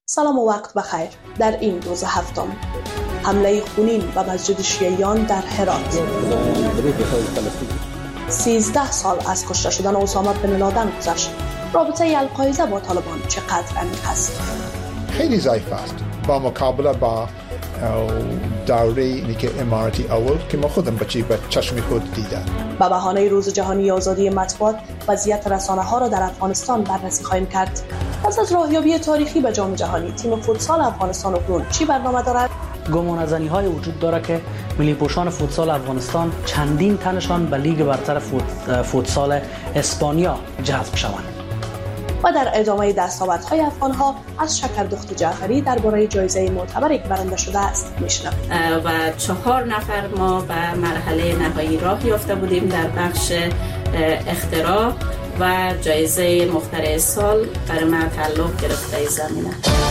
سلام و وقت بخیر. در این روز هفتم حمله خونین به مسجد شیعیان در هرات. 13 سال از کشته شدن اسامه بن لادن گذشت. رابطه القاعده با طالبان چقدر عمیق است؟ خیلی ضعیف است با مقابله با دوره اینی که اماراتی اول که ما خودم به چشم خود دیدم. به بهانه روز جهانی آزادی مطبوعات وضعیت رسانه‌ها را در افغانستان بررسی خواهیم کرد. پس از راهیابی تاریخی به جام جهانی، تیم فوتسال افغانستان اکنون چی برنامه دارد؟ گمانه‌زنی‌های وجود دارد که ملی پوشان فوتسال افغانستان چندین تنشان به لیگ برتر فوتسال اسپانیا جذب شوند. و در ادامه دستاوردهای افغان‌ها از شکردخت جعفری درباره جایزه معتبری که برنده شده است میشنویم. و 4 نفر ما به مرحله نهایی راه یافته بودیم در بخش اختراع و جایزه مخترع سال برای من تعلق گرفته زمینه.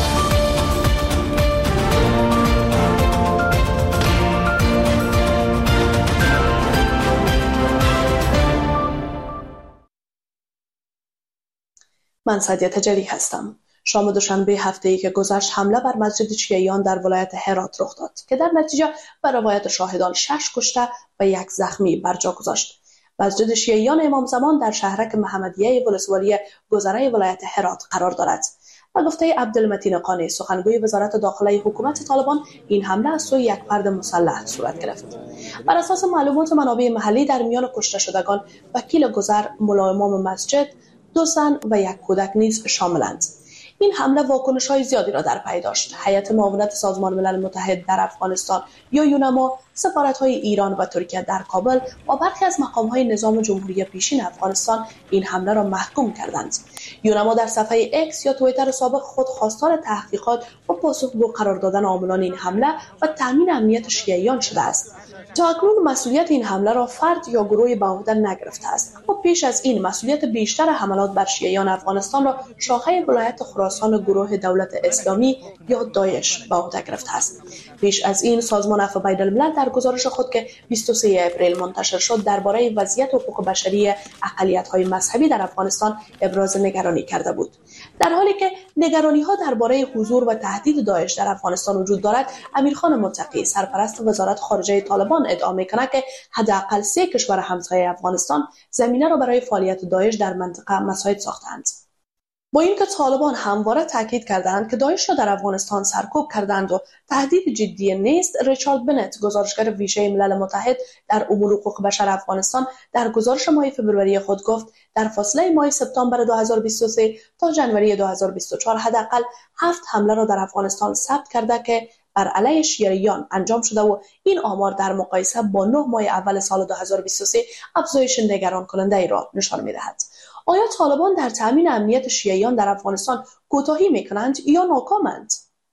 من سعدیه تجلی هستم. شام دوشنبه هفته‌ای که گذشت حمله بر مسجد شیعیان در ولایت هرات رخ داد که در نتیجه به روایت شاهدان 6 کشته و 1 زخمی بر جا گذاشت. مسجد شیعیان امام زمان در شهرک محمدیه ولسوالی گذره ولایت هرات قرار دارد. و گفته عبدالمتین قانی سخنگوی وزارت داخله حکومت طالبان، این حمله از سوی یک فرد مسلح صورت گرفت. بر اساس معلومات منابع محلی در میان کشته شدگان وکیل گذر، ملا امام مسجد، 2 زن و 1 کودک نیز شاملند. این حمله واکنش‌های زیادی را در پی داشت. هیئت معاونت سازمان ملل متحد در افغانستان یا یونما، سفارت‌های ایران و ترکیه در کابل و برخی از مقام‌های نظام جمهوری پیشین افغانستان این حمله را محکوم کردند. یونما در صفحه اکس یا توییتر سابق خود خواستار تحقیقات و پاسخگو قرار دادن عاملان این حمله و تامین امنیت شیعیان شده است. تا اکنون مسئولیت این حمله را فرد یا گروهی به عهده نگرفته است، اما پیش از این مسئولیت بیشتر حملات بر شیعیان افغانستان را شاخه ولایت خراسان گروه دولت اسلامی یا داعش به عهده گرفته است. پیش از این سازمان عفو بین‌الملل در گزارش خود که 23 اپریل منتشر شد درباره وضعیت حقوق بشری اقلیت‌های مذهبی در افغانستان ابراز نگرانی کرده بود. در حالی که نگرانی‌ها درباره حضور و تهدید داعش در افغانستان وجود دارد، امیرخان متقی سرپرست وزارت خارجه طالبان ادعا می‌کند که حداقل 3 کشور همسایه افغانستان زمینه را برای فعالیت داعش در منطقه مساعد ساختند. با اینکه طالبان همواره تاکید کردند که داعش را در افغانستان سرکوب کردند و تهدید جدی نیست، ریچارد بنت گزارشگر ویژه ملل متحد در امور حقوق بشر افغانستان در گزارش ماه فوریه خود گفت در فاصله ماه سپتامبر 2023 تا ژانویه 2024 حداقل 7 حمله را در افغانستان ثبت کرده که بر علیه شیعیان انجام شده و این آمار در مقایسه با 9 ماه اول سال 2023 افزایش نگران کننده ای را نشان می‌دهد. آیا طالبان در تامین امنیت شیعیان در افغانستان کوتاهی می‌کنند یا ناکامند؟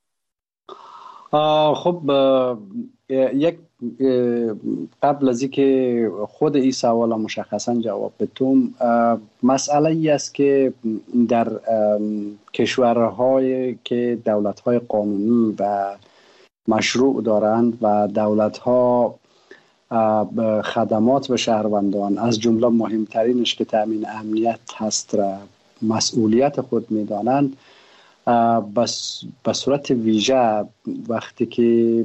خب یک قبل از اینکه خود این سوال مشخصا جواب بدم، مسئله ای است که در کشورهای که دولت‌های قانونی و مشروع دارند و دولت‌ها خدمات به شهروندان از جمله مهمترینش که تامین امنیت هست را مسئولیت خود می‌دانند، به صورت ویژه وقتی که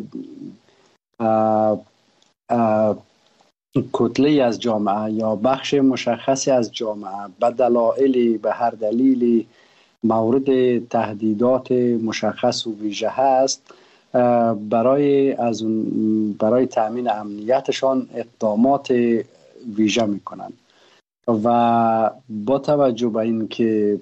کتله از جامعه یا بخش مشخصی از جامعه به هر دلیلی مورد تهدیدات مشخص و ویژه هست، برای تامین امنیتشان اقدامات ویژه میکنند و با توجه به این که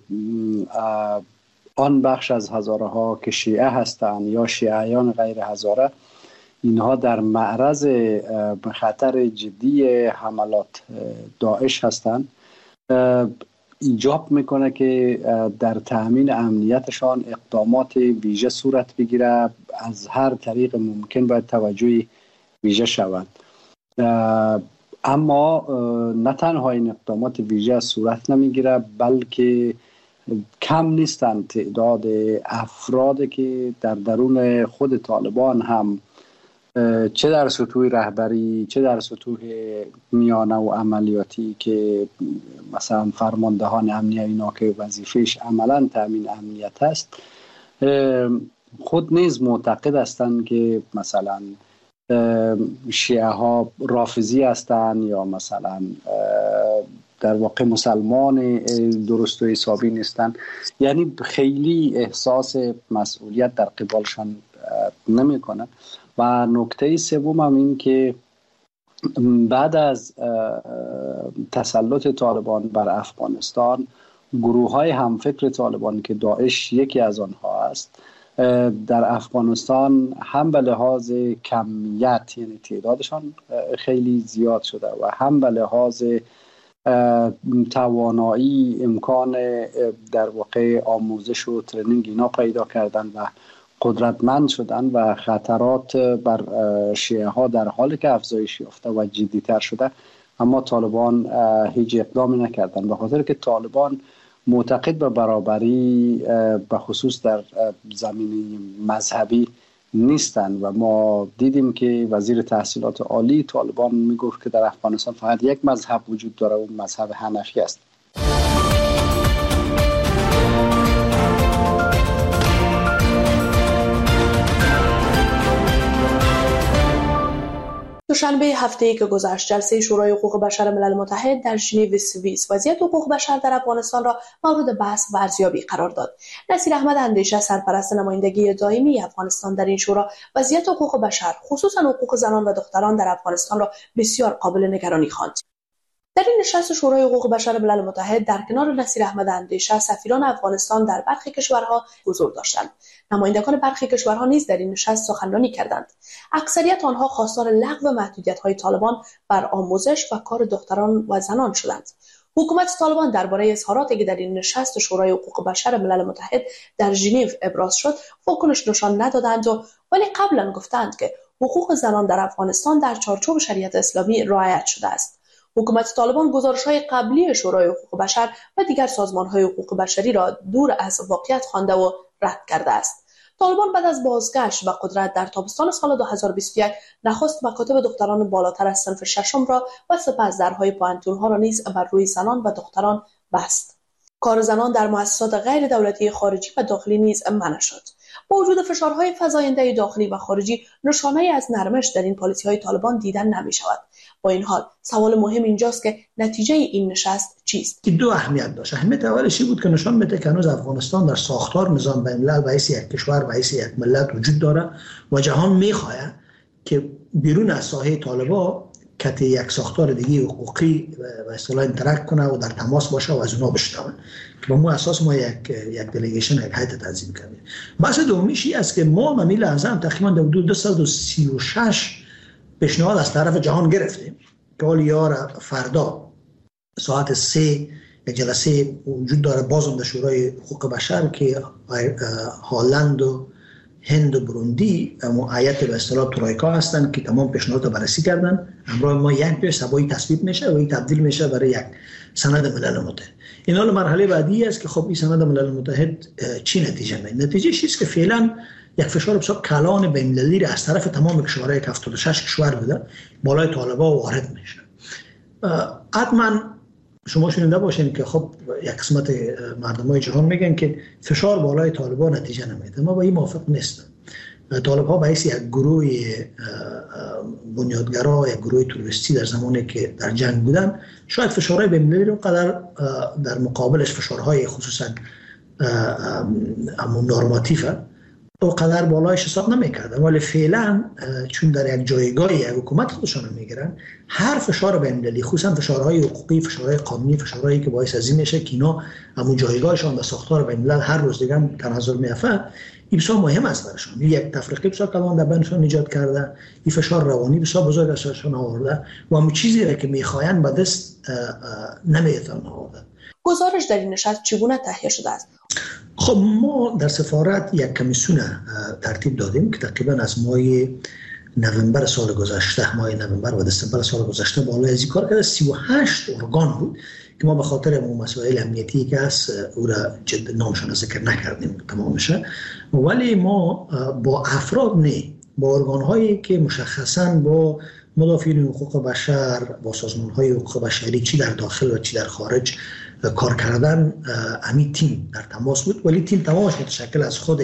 آن بخش از هزاره ها که شیعه هستند یا شیعیان غیر هزاره، اینها در معرض خطر جدی حملات داعش هستند، ایجاب میکنه که در تامین امنیتشان اقدامات ویژه صورت بگیره. از هر طریق ممکن باید توجه ویژه شود. اما نه تنها این اقدامات ویژه صورت نمیگیره، بلکه کم نیستند تعداد افرادی که در درون خود طالبان هم چه در سطوح رهبری چه در سطوح میانه و عملیاتی که مثلا فرماندهان امنیه اینا که وظیفهش عملا تامین امنیت است، خود نیز معتقد هستند که مثلا شیعه ها رافضی هستند یا مثلا در واقع مسلمان درست و حسابی نیستند. یعنی خیلی احساس مسئولیت در قبالشان نمی کنند. و نکته سوم هم این که بعد از تسلط طالبان بر افغانستان، گروه های همفکر طالبان که داعش یکی از آنها است در افغانستان هم به لحاظ کمیت یعنی تعدادشان خیلی زیاد شده و هم به لحاظ توانایی امکان در واقع آموزش و ترنینگ اینا پیدا کردن و قدرتمند شدن و خطرات بر شیعه ها در حالی که افزایش یافته و جدیتر شده، اما طالبان هیچ اقدامی نکردن به خاطر که طالبان معتقد به برابری به خصوص در زمینه مذهبی نیستند و ما دیدیم که وزیر تحصیلات عالی طالبان میگفت که در افغانستان فقط یک مذهب وجود داره و مذهب حنفی است. دوشنبه هفته‌ای که گذشت جلسه شورای حقوق بشر ملل متحد در ژنو سوئیس وضعیت حقوق بشر در افغانستان را مورد بحث و ارزیابی قرار داد. نصیر احمد اندیشه سرپرست نمایندگی دائمی افغانستان در این شورا وضعیت حقوق بشر خصوصا حقوق زنان و دختران در افغانستان را بسیار قابل نگرانی خواند. در این نشست شورای حقوق بشر ملل متحد در کنار نصیر احمد اندیشه سفیران افغانستان در برخی کشورها حضور داشتند. نمایندگان برخی کشورها نیز در این نشست سخنرانی کردند. اکثریت آنها خواستار لغو محدودیت‌های طالبان بر آموزش و کار دختران و زنان شدند. حکومت طالبان درباره اظهاراتی که در این نشست شورای حقوق بشر ملل متحد در ژنو ابراز شد واکنش نشان ندادند ولی قبلا گفتند که حقوق زنان در افغانستان در چارچوب شریعت اسلامی رعایت شده است. حکومت طالبان گزارش‌های قبلی شورای حقوق بشر و دیگر سازمان‌های حقوق بشری را دور از واقعیت خوانده و رد کرده است. طالبان بعد از بازگشت به قدرت در تابستان سال 2021 نخست مکاتب دختران بالاتر از صنف ششم را و سپس درهای پوهنتون‌ها را نیز بر روی زنان و دختران بست. کار زنان در مؤسسات غیر دولتی خارجی و داخلی نیز منع شد. با وجود فشارهای فزاینده داخلی و خارجی نشانه‌ای از نرمش در این پالیسی‌های طالبان دیدن نمی‌شود. با این حال سوال مهم اینجاست که نتیجه این نشست چیست؟ که دو اهمیت داشت. اهمیت اولش بود که نشان میده که هنوز افغانستان در ساختار نظام بین‌الملل به حیث یک کشور به حیث یک ملت وجود داره و جهان می‌خواهد که بیرون از ساحه طالبان کت یک ساختار دیگه حقوقی و اصطلاح انتراکت کنه و در تماس باشه و از اونها بشنوه. که به مو اساس ما یک دلیگیشن یک هیئت تنظیم کردیم. بحث دومیش این است که ما ممی لحظه تقریبا در حدود 236 پیشنهاد از طرف جهان گرفتیم که حالا یار فردا ساعت 3 یک جلسه وجود داره بازم در شورای حقوق بشر که هالند و هند و بروندی هیئت به اصطلاح ترویکا هستن که تمام پیشنهادات بررسی کردن. همراه ما یک پیش سبایی تصویب میشه و این تبدیل میشه برای یک سند ملل متحد. این حال مرحله بعدی است که خب این سند ملل متحد چی نتیجه میده؟ نتیجه چیست که فعلا یک فشار بسیار کلان بین‌المللی را از طرف تمام کشورهای 76 کشور بوده بالای طالبان وارد میشه. حتما شما شنیده باشین که خب یک قسمت مردمای جهان میگن که فشار بالای طالبان نتیجه نمیده. ما با این موافق نیستم. طالبان به حیث یک گروه بنیادگرا یا گروه تروریستی در زمانی که در جنگ بودن شاید فشارهای بین‌المللی رو قدر در مقابلش فشارهای خصوصا نورماتیو و قدر بالایش حساب نمی‌کردن، ولی فعلا چون در یک جایگاه یک حکومت خودشون میگیرن هر فشار بین‌المللی خصوصا فشارهای حقوقی، فشارهای قانونی، فشارهایی که باعث از این میشه که اینا همون جایگاهشون در ساختار بین‌الملل هر روز دیگه تنزل میافته، این بسیار مهم است براشون. یک تفریقی بسیار کلان در بینشون ایجاد کرده، این فشار روانی بسیار بزرگ ازشون آورده و همون چیزی را که میخواین به دست نمیتونن آورده. گزارش در این نشست چگونه تهیه شده است؟ خب ما در سفارت یک کمیسیون ترتیب دادیم که تقریبا از ماه نوامبر سال گذشته، ماه نوامبر و دسامبر سال گذشته بالای از این کار کرده. 38 ارگان بود که ما به خاطر مسائل امنیتی که هست او را نامشان ذکر نکردیم تمامشه، ولی ما با افراد نه، با ارگان‌هایی که مشخصاً با مدافعین حقوق بشر، با سازمان‌های حقوق بشری چی در داخل و چی در خارج کار کردن امی تیم در تماس بود، ولی تیم تمامش متشکل از خود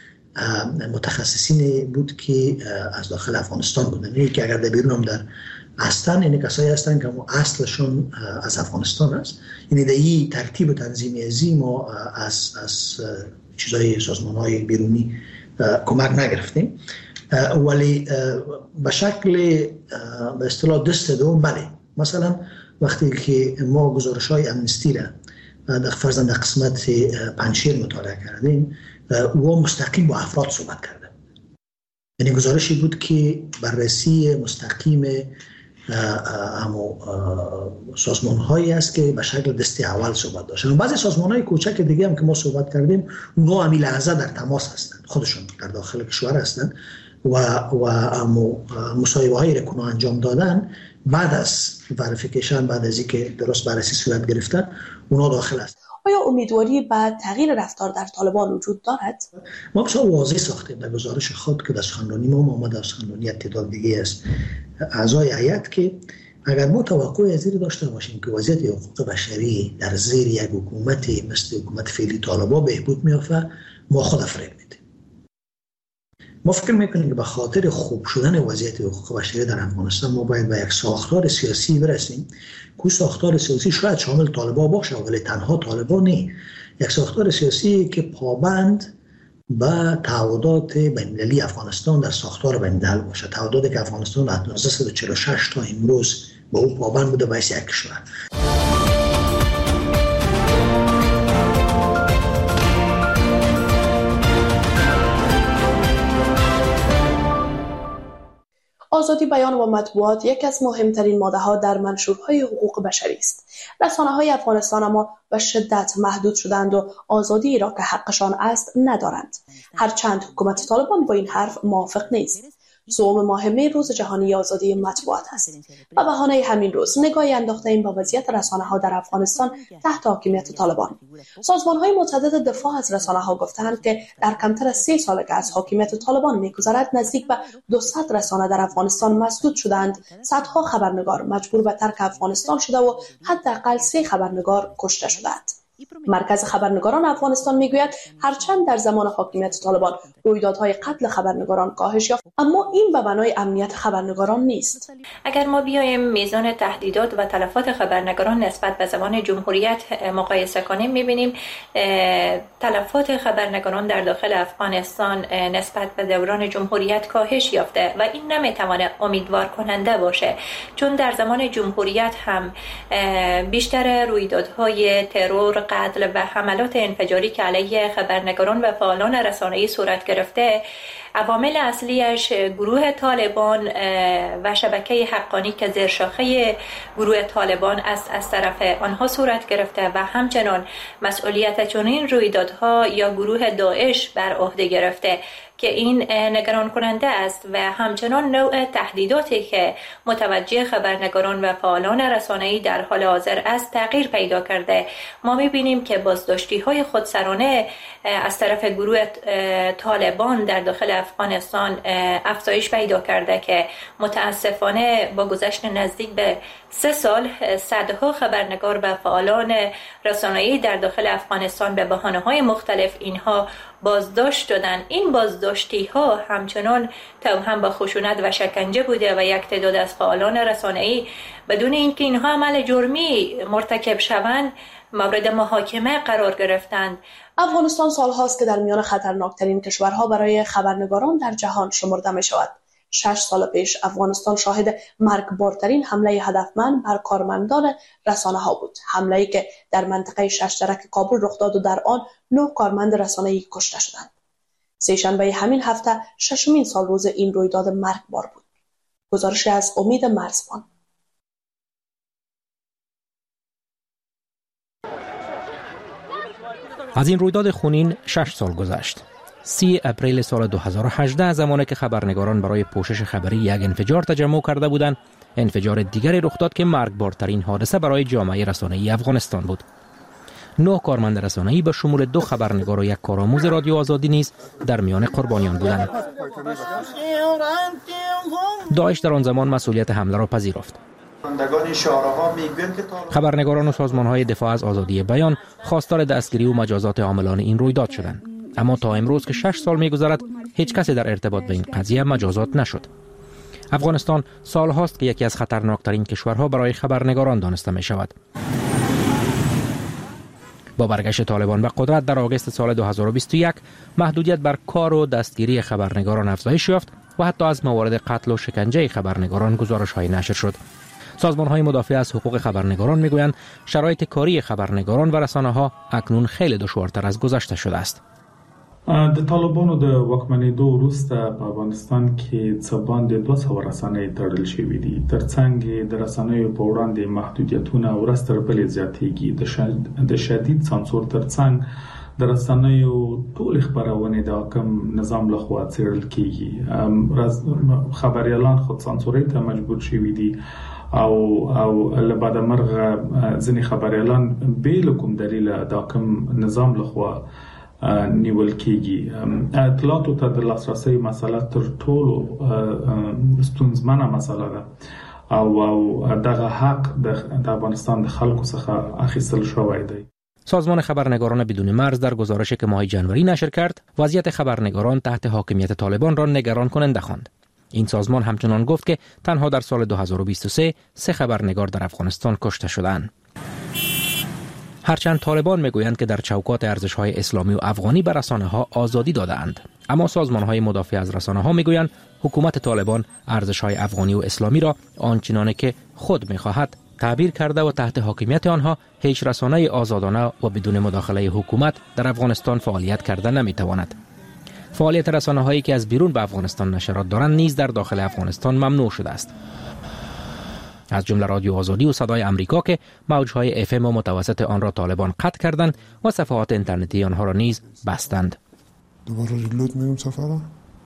متخصصین بود که از داخل افغانستان بودن. یعنی که اگر در بیرون هم در هستن، این کسایی هستن که اصلشون از افغانستان است. یعنی در این ترتیب تنظیمی ازی ما از چیزای سازمان‌های بیرونی کمک نگرفتیم، ولی به شکل به اصطلاح دست دوم بله. مثلا وقتی که ما گزارش‌های امنستی را در فرضاً در قسمت پنجشیر مطالعه کردیم، او مستقیم با افراد صحبت کرده. یعنی گزارشی بود که بررسی مستقیم سازمان‌هایی است که به شکل دسته اول صحبت داشتن. بعضی سازمان‌های کوچک دیگه هم که ما صحبت کردیم، اونها همین لحظه در تماس هستند، خودشون در داخل کشور هستند و مصاحبه‌هایی را که انجام دادن بعد از وریفیکیشن، بعد از اینکه درست بررسی صورت گرفته، اونها داخل است. آیا امیدواری به تغییر رفتار در طالبان وجود دارد؟ ما بسیار واضح ساختیم در گزارش خود که در سخنرانی ما آمده، در سخنرانی تعداد دیگه است اعضای هیئت، که اگر ما توقع از این داشته باشیم که وضعیت حقوق بشری در زیر یک حکومت مثل حکومت فعلی طالبان بهبود می‌یافته، ما خود فریب میدیم. ما فکر میکنیم که به خاطر خوب شدن وضعیت حقوق بشری در افغانستان ما باید به یک ساختار سیاسی برسیم که ساختار سیاسی شاید شامل طالبان باشه، ولی تنها طالبان نه. یک ساختار سیاسی که پابند به تعهدات بین‌المللی افغانستان در ساختار بین‌الملل باشه، تعهداتی که افغانستان از 1946 تا امروز به او پابند بوده به حیث یک کشور. آزادی بیان و مطبوعات یکی از مهمترین ماده‌ها در منشورهای حقوق بشری است. رسانه‌های افغانستان اما به شدت محدود شدند و آزادی را که حقشان است ندارند. هرچند حکومت طالبان با این حرف موافق نیست. صوم ماه می روز جهانی آزادی مطبوعات است. به بهانه همین روز نگاهی انداخته‌ایم به وضعیت رسانه‌ها در افغانستان تحت حاکمیت طالبان. سازمان‌های متعدد دفاع از رسانه‌ها گفتند که در کمتر از 3 سال که از حاکمیت طالبان می‌گذرد نزدیک به 200 رسانه در افغانستان مسدود شدند، صدها خبرنگار مجبور به ترک افغانستان شده و حداقل 3 خبرنگار کشته شدند. مرکز خبرنگاران افغانستان میگوید هرچند در زمان حاکمیت طالبان رویدادهای قتل خبرنگاران کاهش یافت، اما این به بنای امنیت خبرنگاران نیست. اگر ما بیایم میزان تهدیدات و تلفات خبرنگاران نسبت به زمان جمهوریت مقایسه کنیم، میبینیم تلفات خبرنگاران در داخل افغانستان نسبت به دوران جمهوریت کاهش یافته و این نمیتواند امیدوار کننده باشه، چون در زمان جمهوریت هم بیشتر رویدادهای ترور، قتل و حملات انفجاری که علیه خبرنگاران و فعالان رسانه‌ای صورت گرفته، عوامل اصلیش گروه طالبان و شبکه حقانی که زیر شاخه گروه طالبان است از طرف آنها صورت گرفته و همچنان مسئولیت چنین رویدادها یا گروه داعش بر عهده گرفته که این نگران کننده است و همچنان نوع تهدیداتی که متوجه خبرنگاران و فعالان رسانه‌ای در حال حاضر است تغییر پیدا کرده. ما می‌بینیم که بازداشتی‌های خودسرانه از طرف گروه طالبان در داخل افغانستان افزایش پیدا کرده که متاسفانه با گذشت نزدیک به 3 سال صدها خبرنگار و فعالان رسانه‌ای در داخل افغانستان به بهانه‌های مختلف اینها بازداشت شدن. این بازداشتی‌ها همچنان توأم با خشونت و شکنجه بوده و یک تعداد از فعالان رسانه‌ای بدون اینکه اینها عمل جرمی مرتکب شوند مورد محاکمه قرار گرفتند. افغانستان سالهاست که در میان خطرناکترین کشورها برای خبرنگاران در جهان شمرده می شود. 6 سال پیش افغانستان شاهد مرگبارترین حمله هدفمند بر کارمندان رسانه‌ها بود. حمله‌ای که در منطقه ششترک کابل رخ داد و در آن 9 کارمند رسانه‌ای کشته شدند. سه‌شنبه همین هفته 6مین سال روز این رویداد مرگبار بود. گزارشی از امید مرزبان. از این رویداد خونین 6 سال گذشت. 30 اپریل سال 2018 زمانی که خبرنگاران برای پوشش خبری یک انفجار تجمع کرده بودند، انفجار دیگری رخ داد که مرگبارترین حادثه برای جامعه رسانه‌ای افغانستان بود. 9 کارمند رسانه‌ای به شمول 2 خبرنگار و 1 کارآموز رادیو آزادی نیز در میان قربانیان بودند. داعش در آن زمان مسئولیت حمله را پذیرفت. خبرنگاران و سازمان‌های دفاع از آزادی بیان خواستار دستگیری و مجازات عاملان این رویداد شدند، اما تا امروز که 6 سال می‌گذرد هیچ کسی در ارتباط به این قضیه مجازات نشد. افغانستان سال‌هاست که یکی از خطرناکترین کشورها برای خبرنگاران دانسته می‌شود. با برگشت طالبان به قدرت در آگوست سال 2021 محدودیت بر کار و دستگیری خبرنگاران افزایش یافت و حتی از موارد قتل و شکنجه خبرنگاران گزارش‌های نشر شد. سازمان‌های مدافع از حقوق خبرنگاران می‌گویند شرایط کاری خبرنگاران و رسانه‌ها اکنون خیلی دشوارتر از گذشته شده است. د طالبانو د واکمنېدو وروسته په افغانستان کې څه باندې 200 رسنۍ تړل شوې دي. ترڅنګ د رسنیو په وړاندې محدودیتونه ورځ تر بلې زیاتېږي. د شدید سانسور ترڅنګ د رسنیو ټولې خبرونه د حاکم نظام لخوا څېړل کېږي. خبريالان خود سانسورۍ ته مجبور شوي دي او لبعد مرغه ځینې خبريالان بې له کوم دلیله د حاکم نظام لخوا نیول کېږي. اطلاعاتو ته د لاسرسي مسله تر ټولو ستونزمنه مسله ده او دغه حق د افغانستان د خلکو څخه اخیستل شوی دی. سازمان خبرنگاران بدون مرز در گزارشی که ماه جنوری نشر کرد، وضعیت خبرنگاران تحت حاکمیت طالبان را نگران کننده خواند. این سازمان همچنان گفت که تنها در سال 2023 3 خبرنگار در افغانستان کشته شدند. هرچند طالبان میگویند که در چوکات ارزش‌های اسلامی و افغانی به رسانه‌ها آزادی داده‌اند، اما سازمان‌های مدافع از رسانه‌ها میگویند حکومت طالبان ارزش‌های افغانی و اسلامی را آنچنانه که خود می‌خواهد تعبیر کرده و تحت حاکمیت آنها هیچ رسانه‌ای آزادانه و بدون مداخله حکومت در افغانستان فعالیت کرده نمی‌تواند. فعالیت رسانه‌هایی که از بیرون به افغانستان نشرات دارند نیز در داخل افغانستان ممنوع شده است، از جمله رادیو آزادی و صدای امریکا که موج‌های FM و متوسط آن را طالبان قطع کردند و صفحات اینترنتی آنها را نیز بستند. دوباره ریلود می‌کنم صفحه.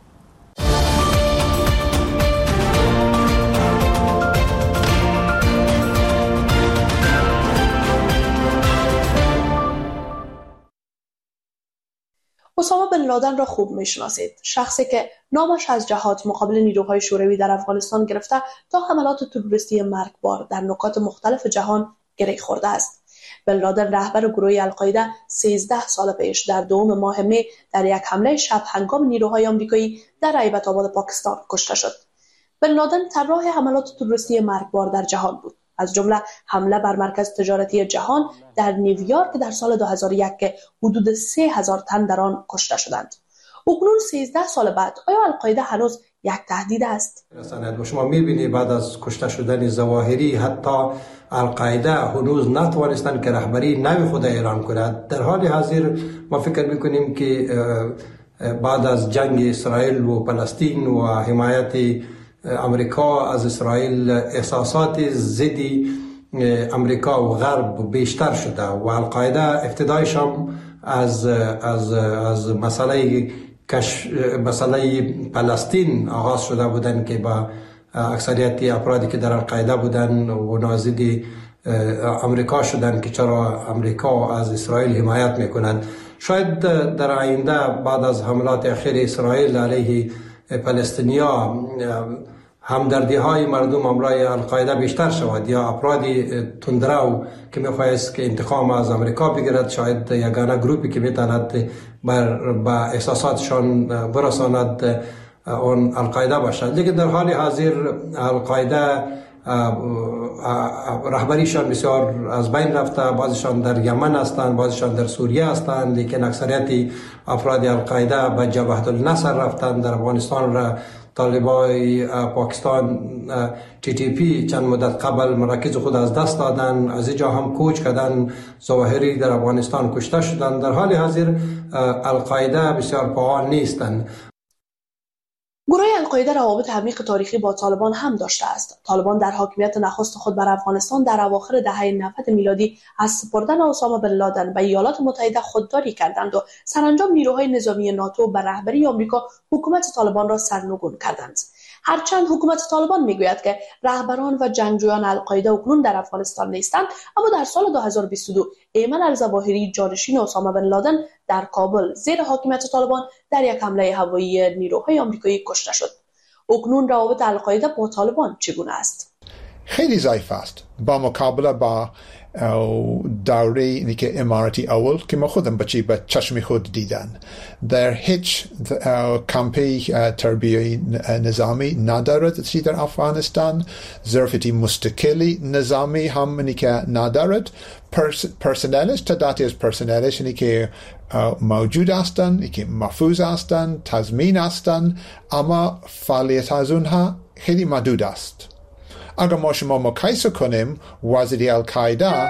اسامه بن لادن را خوب میشناسید، شخصی که نامش از جهاد مقابل نیروهای شوروی در افغانستان گرفته تا حملات تروریستی مرگبار در نقاط مختلف جهان گره خورده است. بن لادن رهبر گروه القاعده 13 سال پیش در دوم ماه می در یک حمله شب هنگام نیروهای آمریکایی در هیبت آباد پاکستان کشته شد. بن لادن طراح حملات تروریستی مرگبار در جهان بود، از جمله حمله بر مرکز تجارتی جهان در نیویورک در سال 2001 که حدود 3000 تن در آن کشته شدند. اکنون 13 سال بعد آیا القاعده هنوز یک تهدید است؟ شما می‌بینید بعد از کشته شدن ظواهری حتی القاعده هنوز نتوانستند که رهبری نوی خود اعلام کند. در حال حاضر ما فکر می‌کنیم که بعد از جنگ اسرائیل و فلسطین و حمایت امریکا از اسرائیل احساسات ضد امریکا و غرب بیشتر شده و القاعده ابتدایش هم از مسئله فلسطین آغاز شده بودن که با اکثریت افرادی که در القاعده بودن و نازد امریکا شدن که چرا امریکا از اسرائیل حمایت میکند. شاید در آینده بعد از حملات اخیر اسرائیل علیه فلسطینیا همدردی های مردم امرای القاعده بیشتر شود یا افرادی تندرو که میخواهد که انتقام از امریکا بگیرد شاید یگانه گروپی که میتواند با احساساتشان برساند اون القاعده باشد. لیکن در حال حاضر القاعده رهبریشان بسیار از بین رفته، بعضیشان در یمن هستند، بعضیشان در سوریه هستند، لیکن اکثریت افراد القاعده به جبهه النصر رفتند. در افغانستان را طالبای پاکستان TTP چند مدت قبل مراکز خود از دست دادن، از اینجا هم کوچ کردن، ظواهری در افغانستان کشته شدند. در حال حاضر القاعده بسیار فعال نیستند. گروه القاعده روابط عمیق تاریخی با طالبان هم داشته است. طالبان در حاکمیت نخست خود بر افغانستان در اواخر دهه 90 میلادی از سپردن اسامه بن لادن به ایالات متحده خودداری کردند و سرانجام نیروهای نظامی ناتو به رهبری آمریکا حکومت طالبان را سرنگون کردند. هرچند حکومت طالبان میگوید که رهبران و جنگجویان القاعده اکنون در افغانستان نیستند، اما در سال 2022 ایمن الظواهری جانشین اسامه بن لادن در کابل زیر حاکمیت طالبان در یک حمله هوایی نیروهای آمریکایی کشته شد. اکنون روابط القاعده با طالبان چگونه است؟ خیلی ضعیف است با مقابله با دوره اینی که اماراتی اول که ما خودم به چشم خود دیدن. در هیچ کمپی تربیه نظامی ندارد چی در افغانستان، ظرفیت مستقلی نظامی هم اینی که ندارد. پرسنلش تعدادی از پرسنلش اینی که موجود هستند، اینی که محفوظ هستند، تضمین هستند، اما فعالیت از اونها خیلی محدود است. اگر ما شما مقایسه کنیم وضعیت القاعده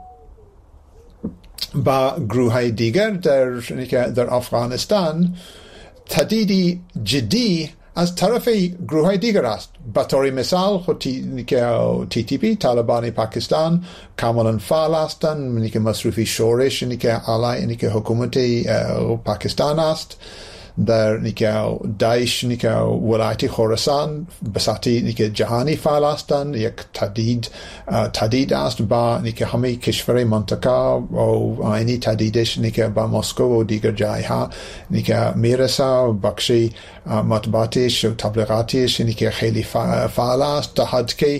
با گروه دیگر در افغانستان، تهدید جدی از طرف گروه دیگر است. به طور مثال TTP طالبان پاکستان کاملا فعال هستند، که مصروفی شورش علیه حکومت پاکستان است. در داعش ولایت خراسان به سطح جهانی فعال هستند. یک تهدید است با همه کشور منطقه و اینی تهدیدش با مسکو و دیگر جایها میرسه. بخشی مطبوعاتش و تبلیغاتش خیلی فعال است تا حد که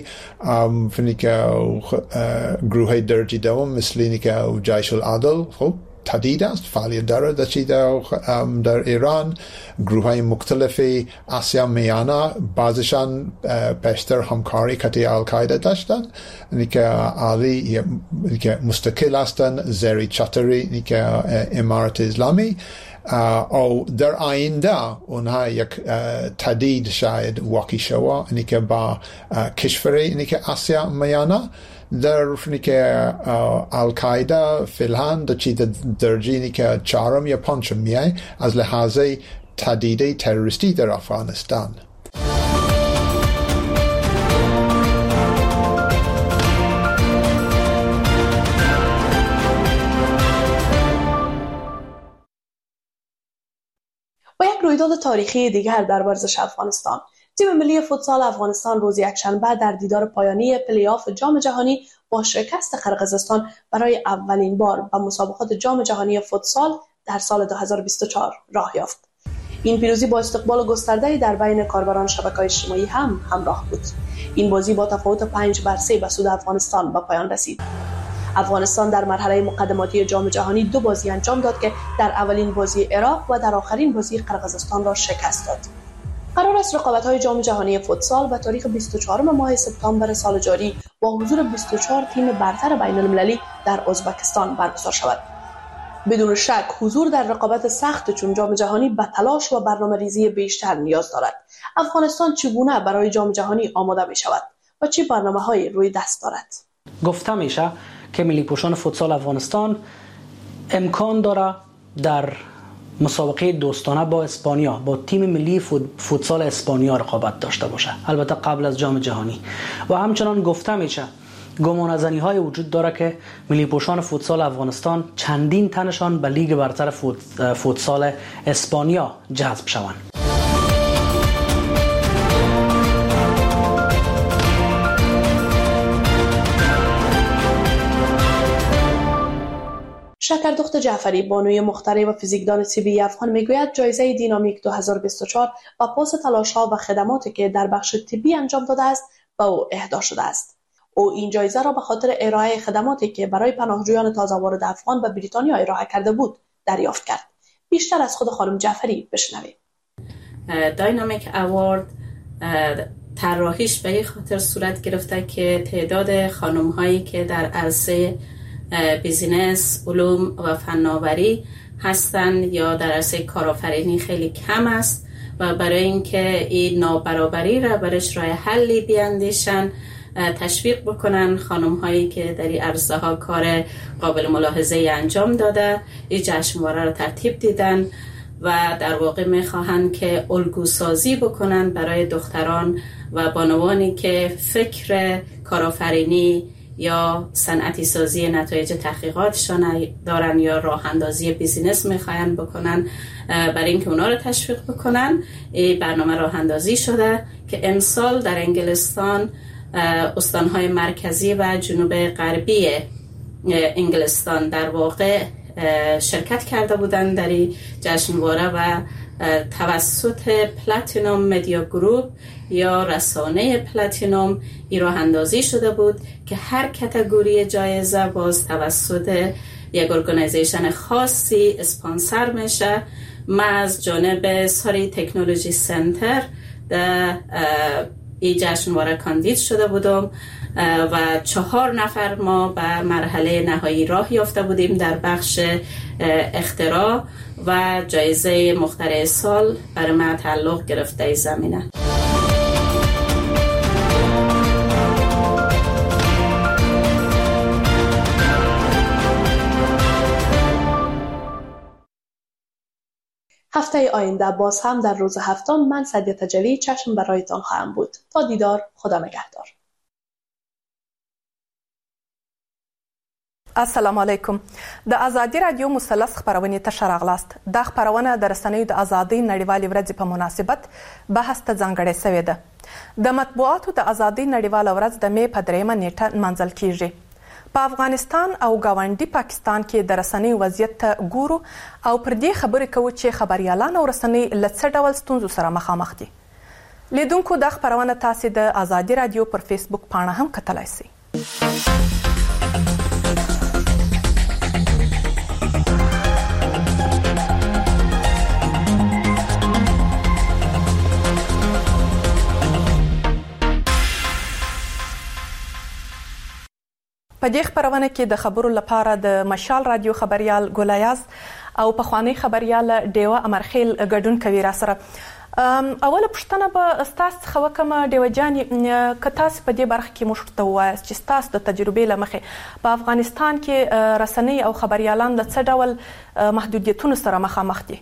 گروه درجه دوم مثل جیش العدل تهدید است، فعالیت دارد در ایران. گروه های مختلفی آسیا میانه بعضشان پیشتر همکاری کتی القاعده داشتند، که مستقل هستند زیر چتری امارت اسلامی، او در آینده اونها یک تهدید شاید واقع شود که با کشوری آسیا میانه در القاعده فعلا درجه که چهارم یا پنجم میای از لحاظ تهدید تروریستی در افغانستان. و یک رویداد تاریخی دیگر در ورزش افغانستان، تیم ملی فوتسال افغانستان روز یکشنبه در دیدار پایانی پلی‌آف جام جهانی با شکست قرقیزستان برای اولین بار به مسابقات جام جهانی فوتسال در سال 2024 راه یافت. این پیروزی با استقبال گسترده‌ای در بین کاربران شبکه‌های اجتماعی هم همراه بود. این بازی با تفاوت 5-3 به سود افغانستان به پایان رسید. افغانستان در مرحله مقدماتی جام جهانی 2 بازی انجام داد که در اولین بازی عراق و در آخرین بازی قرقیزستان را شکست داد. قرار است رقابت‌های جام جهانی فوتسال به تاریخ 24 ماه سپتامبر سال جاری با حضور 24 تیم برتر بین‌المللی در ازبکستان برگزار شود. بدون شک حضور در رقابت سخت چون جام جهانی به تلاش و برنامه‌ریزی بیشتر نیاز دارد. افغانستان چگونه برای جام جهانی آماده می‌شود و چه برنامه‌هایی روی دست دارد؟ گفته میشه که ملی پوشان فوتسال افغانستان امکان داره در مسابقه دوستانه با اسپانیا، با تیم ملی فوتسال اسپانیا رقابت داشته باشه، البته قبل از جام جهانی. و همچنان گفته میشه گمانه‌زنی های وجود داره که ملی پوشان فوتسال افغانستان چندین تنشان به لیگ برتر فوتسال اسپانیا جذب شوند. شکردخت جعفری، بانوی مخترع و فیزیکدان طبی افغان، میگوید جایزه دینامیک 2024 و پاس تلاش‌ها و خدماتی که در بخش طبی انجام داده است به او اهدا شده است. او این جایزه را به خاطر ارائه خدماتی که برای پناهجویان تازه وارد افغان به بریتانیا ارائه کرده بود دریافت کرد. بیشتر از خود خانم جعفری بشنویم. داینامیک اوارد طراحیش به این خاطر صورت گرفته که تعداد خانم‌هایی که در عرصه بیزینس، علوم و فناوری هستند یا در عرصه کارآفرینی خیلی کم است و برای اینکه این نابرابری را برش راه حلی بیاندیشن، تشویق بکنن خانم‌هایی که در این عرصه ها کار قابل ملاحظه انجام داده این جشنواره را ترتیب دیدن و در واقع میخواهند که الگوسازی بکنن برای دختران و بانوانی که فکر کارآفرینی یا صنعتی سازی نتایج تحقیقاتشان دارن یا راه اندازی بیزینس میخواین بکنن، برای اینکه اونا رو تشویق بکنن. این برنامه راه اندازی شده که امسال در انگلستان استانهای مرکزی و جنوب غربی انگلستان در واقع شرکت کرده بودند در این جشنواره و توسط پلاتینوم مدیا گروپ یا رسانه پلاتینوم راه اندازی شده بود که هر کاتگوری جایزه باز توسط یک ارگانیزیشن خاصی اسپانسر میشه. ما از جانب ساری تکنولوژی سنتر در این جشنواره کاندید شده بودم و 4 نفر ما به مرحله نهایی راه یافته بودیم در بخش اختراع و جایزه مخترع سال برای ما تعلق گرفته ای زمینه. هفته آینده باز هم در روز هفتم من سعدیه تجلی چشم برایتان خواهم بود. تا دیدار، خدا نگهدار. السلام علیکم. د ازادي رادیو مثلث خبرونه ته شراغلاست. د خبرونه د رسنیو د ازادۍ نړیوالې ورځې په مناسبت بحث ته ځانګړې شوې ده. د مطبوعاتو د ازادۍ نړیواله ورځ د می په 3 نیټه نمانځل کیږي. په افغانستان او گاونډي پاکستان کې د رسنیو وضعیت ته ګورو او پر دې خبرې کوو چې خبريالان او رسنۍ له څه ډول ستونزو سره مخامخ دي. لیدونکو د خبرونه تاسو د ازادي رادیو پر فیسبوک پاڼه هم کتلای شئ. په دې خبرونه کې د خبرو لپاره د مشال رادیو خبريال ګولیاز او پخوانی خبريال ډیوه امرخیل ګډون کوي را سره. اوله پښتنه به استاد خو کوم ډیوه جان کتاس په دې برخه کې مشورته وایي چې استاد د تجربې لمخې په افغانستان کې رسنۍ او خبريالان د څه ډول محدودیتونو سره مخامخ دي.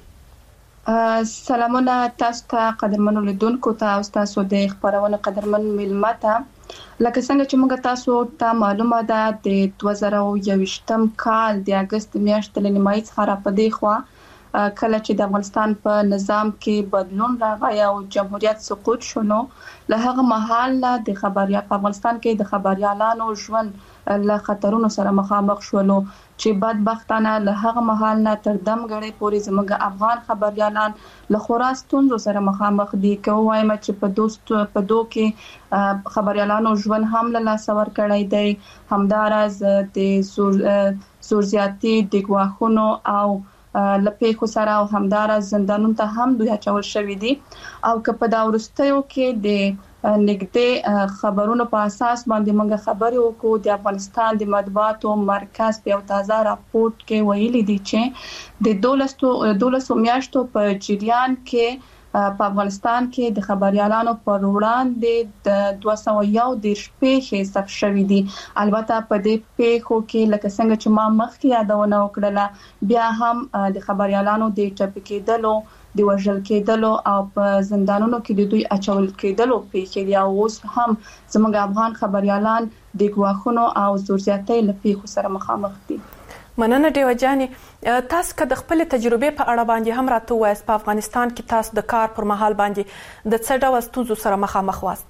سلامونه تاسو ته قدرمنو لیدونکو ته او تاسو د خبرونه قدرمن ملمته. لکه څنګه چې موږ تاسو ته معلومه ده د 2021م کال د اگست میاشتې له نیمایي څخه را پدې خو کله چې د افغانستان په نظام کې بدلون راغی او جمهوریت سقوط شونه له هغه مهال نه د خبریا په افغانستان کې د خبريالانو ژوند له خطرونو سره مخامخ شولو چې بدبختانه له هغه مهال نه تر دمګړې پورې زموږ افغان خبريالان له خورستونو سره مخامخ دي. کوم وایم چې په دوه کې خبريالانو ژوند هم له لاس ور کړی دی، همدارز د زورزیاتي د ګواښونو او لپیخو سره او همدارز زندانونو ته هم دوی اچول شوې دي. او که په دا ورستیو کې د نګدې خبرونو په اساس باندې موږ خبرې وکړو، د افغانستان د مطبوعاتو مرکز په یو تازه راپورټ کې ویلي دي چې د 12 میاشتو په جریان کې په افغانستان کې د خبريالانو پر وړاندې د 211 پیښې ثبت شوې دي. البته په دې پیښو کې لکه څنګه چې ما مخکې یادونه وکړه بیا هم د خبريالانو د ټپي کېدلو، د وژل کېدلو او په زندانونو کې د دوی اچول کېدلو پیښې دي. او اوس هم زموږ افغان خبريالان د ګواښونو او زورزیاتۍ له پیښو سره مخامخ دي. مننه ډیوه جاني. تاسو که د خپل تجربې په اړه باندې هم راته وایي په افغانستان کې تاسو د کار پر مهال باندې د څه ډول ستونزو سره مخامخ واست؟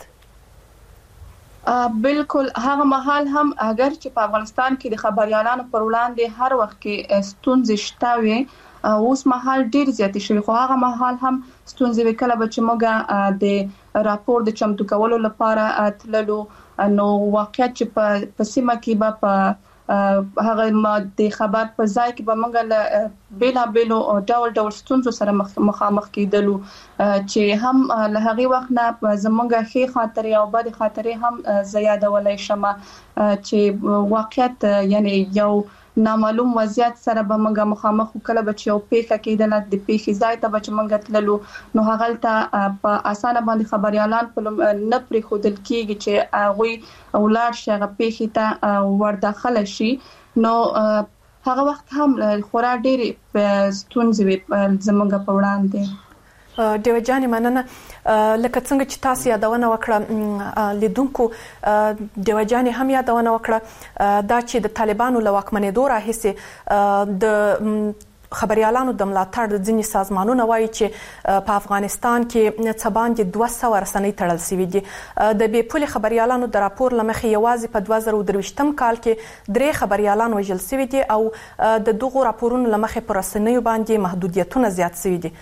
بالکل هغه مهال هم اگر چې په افغانستان کې د خبريالانو پر وړاندې هر وخت کې ستونزې شته وي، اوس مهال ډیر زیات شوی، خو هغه مهال هم ستونزې وکړه چې موږ د راپور د چمتو کولو لپاره تللو. نو واقعیت چې په سیمه کې په هغه د خبر په ځای کې به موږ له بیلابیلو ډول ستونزو سره مخامخ کېدلو چې هم له هغه وخت نه زموږ ښه خاطرې او بد خاطرې هم زیاتولای شمه چې واقعیت یعنی یو نامعلوم وضعیت سره به موږ مخامخ کله به چې یو پیښه کېدل د پیښې ځای ته به چې موږ تللو نو هغه ته په اسانه باندې خبريالان په نه پرې خودل کېږي چې هغه ولار شي هغه پیښه ته ورداخله شي. نو هغه وخت هم خورا ډېری ستونزې زموږ په وړاندې. ډیوه جاني مننه. لکه څنګه چې تاسو یادونه وکړه لیدونکو، ډیوه جاني هم یادونه وکړه دا چې د طالبانو له واکمنېدو راهیسې د خبريالانو د ملاتړ د ځینې سازمانونو وایي چې په افغانستان کې څه باندې 200 رسنۍ تړل شوې دي. د بې پولې خبريالانو د راپور لمخې یوازې په 2023م کال کې 3 خبريالان وژل شوي دي او د دغو راپورونو لمخې پر رسنیو باندې محدودیتونه زیات شوي دي.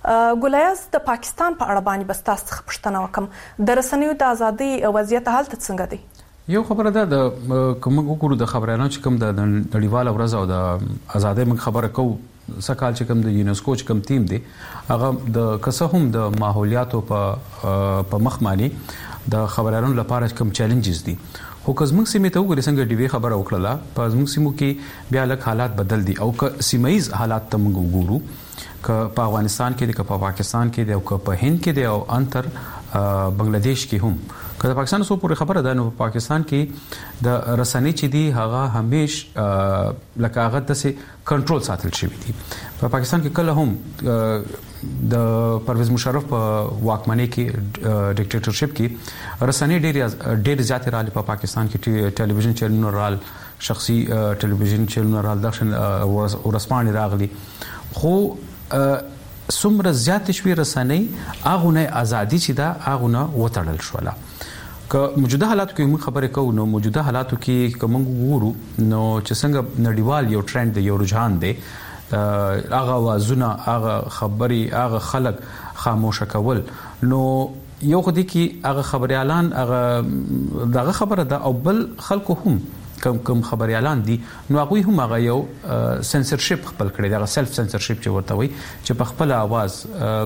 ګولیاز د پاکستان په اړه باندې بس تاسو څخه پوښتنه وکم د رسنیو د ازادي وضعیت حالت څنګه دی؟ یو خبره ده د کوم وګورو د خبرانو چې کوم د نړیواله ورځ او د ازادۍ موږ خبره کوو سکهال چې کوم د یونسکو چې کوم ټیم دی هغه د کسه هم د ماحولیاتو په مخ باندې د خبرانو لپاره کوم چیلنجز دي خو که زموږ سیمه ته وګورئ څنګه ډیوی خبره وکړه په زموږ سیمو کې بیا لک حالات بدل دي او که سیمایز حالات ته موږ وګورو که په افغانستان کې دي که په پاکستان کې دي او که په هند کې دي او انتر بنگلاديش کې هم که د پاکستان سو پورې خبره ده نو په پاکستان کې د رسنۍ چې دي هغه همیش لکه هغه د کنټرول ساتل شوی دي په پاکستان کې کله هم د پرویز مشرف په واکمنۍ کې ډیکټیټرشپ کې رسنۍ ډېر زیات راځي په پاکستان کې ټلویزیون چینلونه رال شخصي ټلویزیون چینلونه رال دښن ورسپانې راغلي خو څومره زیات شوی رسنۍ هغه نه ازادي چې دا هغه نه وټړل شوله که موجوده حالاتو کې موږ خبرې کوو نو موجوده حالاتو کې کوم وګورو نو چې څنګه نړیوال یو ټرند دی یو رجحان دی هغه وازونه هغه خبري هغه خلک خاموش کول نو یو خدي کې هغه خبريالان هغه دغه خبره ده او بل خلکو هم کوم خبريالان دي نو هغه هم هغه یو سنسرشپ خپل کړی دا سلف سنسرشپ چې ورته وي چې په خپل आवाज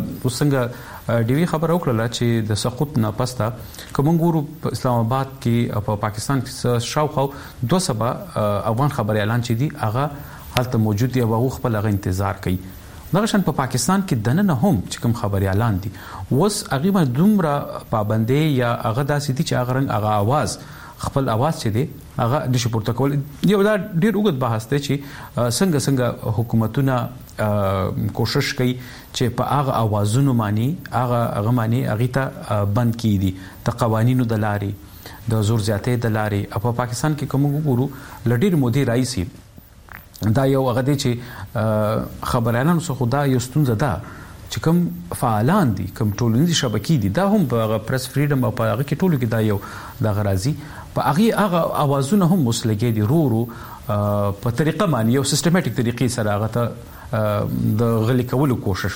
وسنګ ډیوی خبر وکړه چې د سقوط نه پستا کوم ګورو په اسلام آباد کې په پاکستان کې شاوخوا 200 افغان خبريالان چې دي هغه حالت موجود دي او هغه خپل هغه انتظار کوي دغه شان په پاکستان کې دنه هم چې کوم خبريالان دي وس هغه دومره پابندي یا هغه داسې دي چې هغه رنګ هغه आवाज خپل आवाज چې دی هغه د شپورته کول یو دا ډیر وګت بحث دی چې څنګه حکومتونه کوشش کوي چې په هغه اوازونو باندې هغه معنی هغه ته بند کړي د قوانینو د لارې د زور زیاتې د لارې په پاکستان کې کوم وګورو لډیر مودي رئیسي دا یو هغه دی چې خبرانو څخه خدا یو ستونزه ده چې کوم فعالان دي کوم ټولنیزې شبکې دي دا هم په پریس فریډم او په هغه کې ټولو کې دا یو د غرازي په هغه اوازونه هم مسلګي دي رو په طریقه باندې یو سیستماتیک طریقې سره هغه ته د غلي کولو کوشش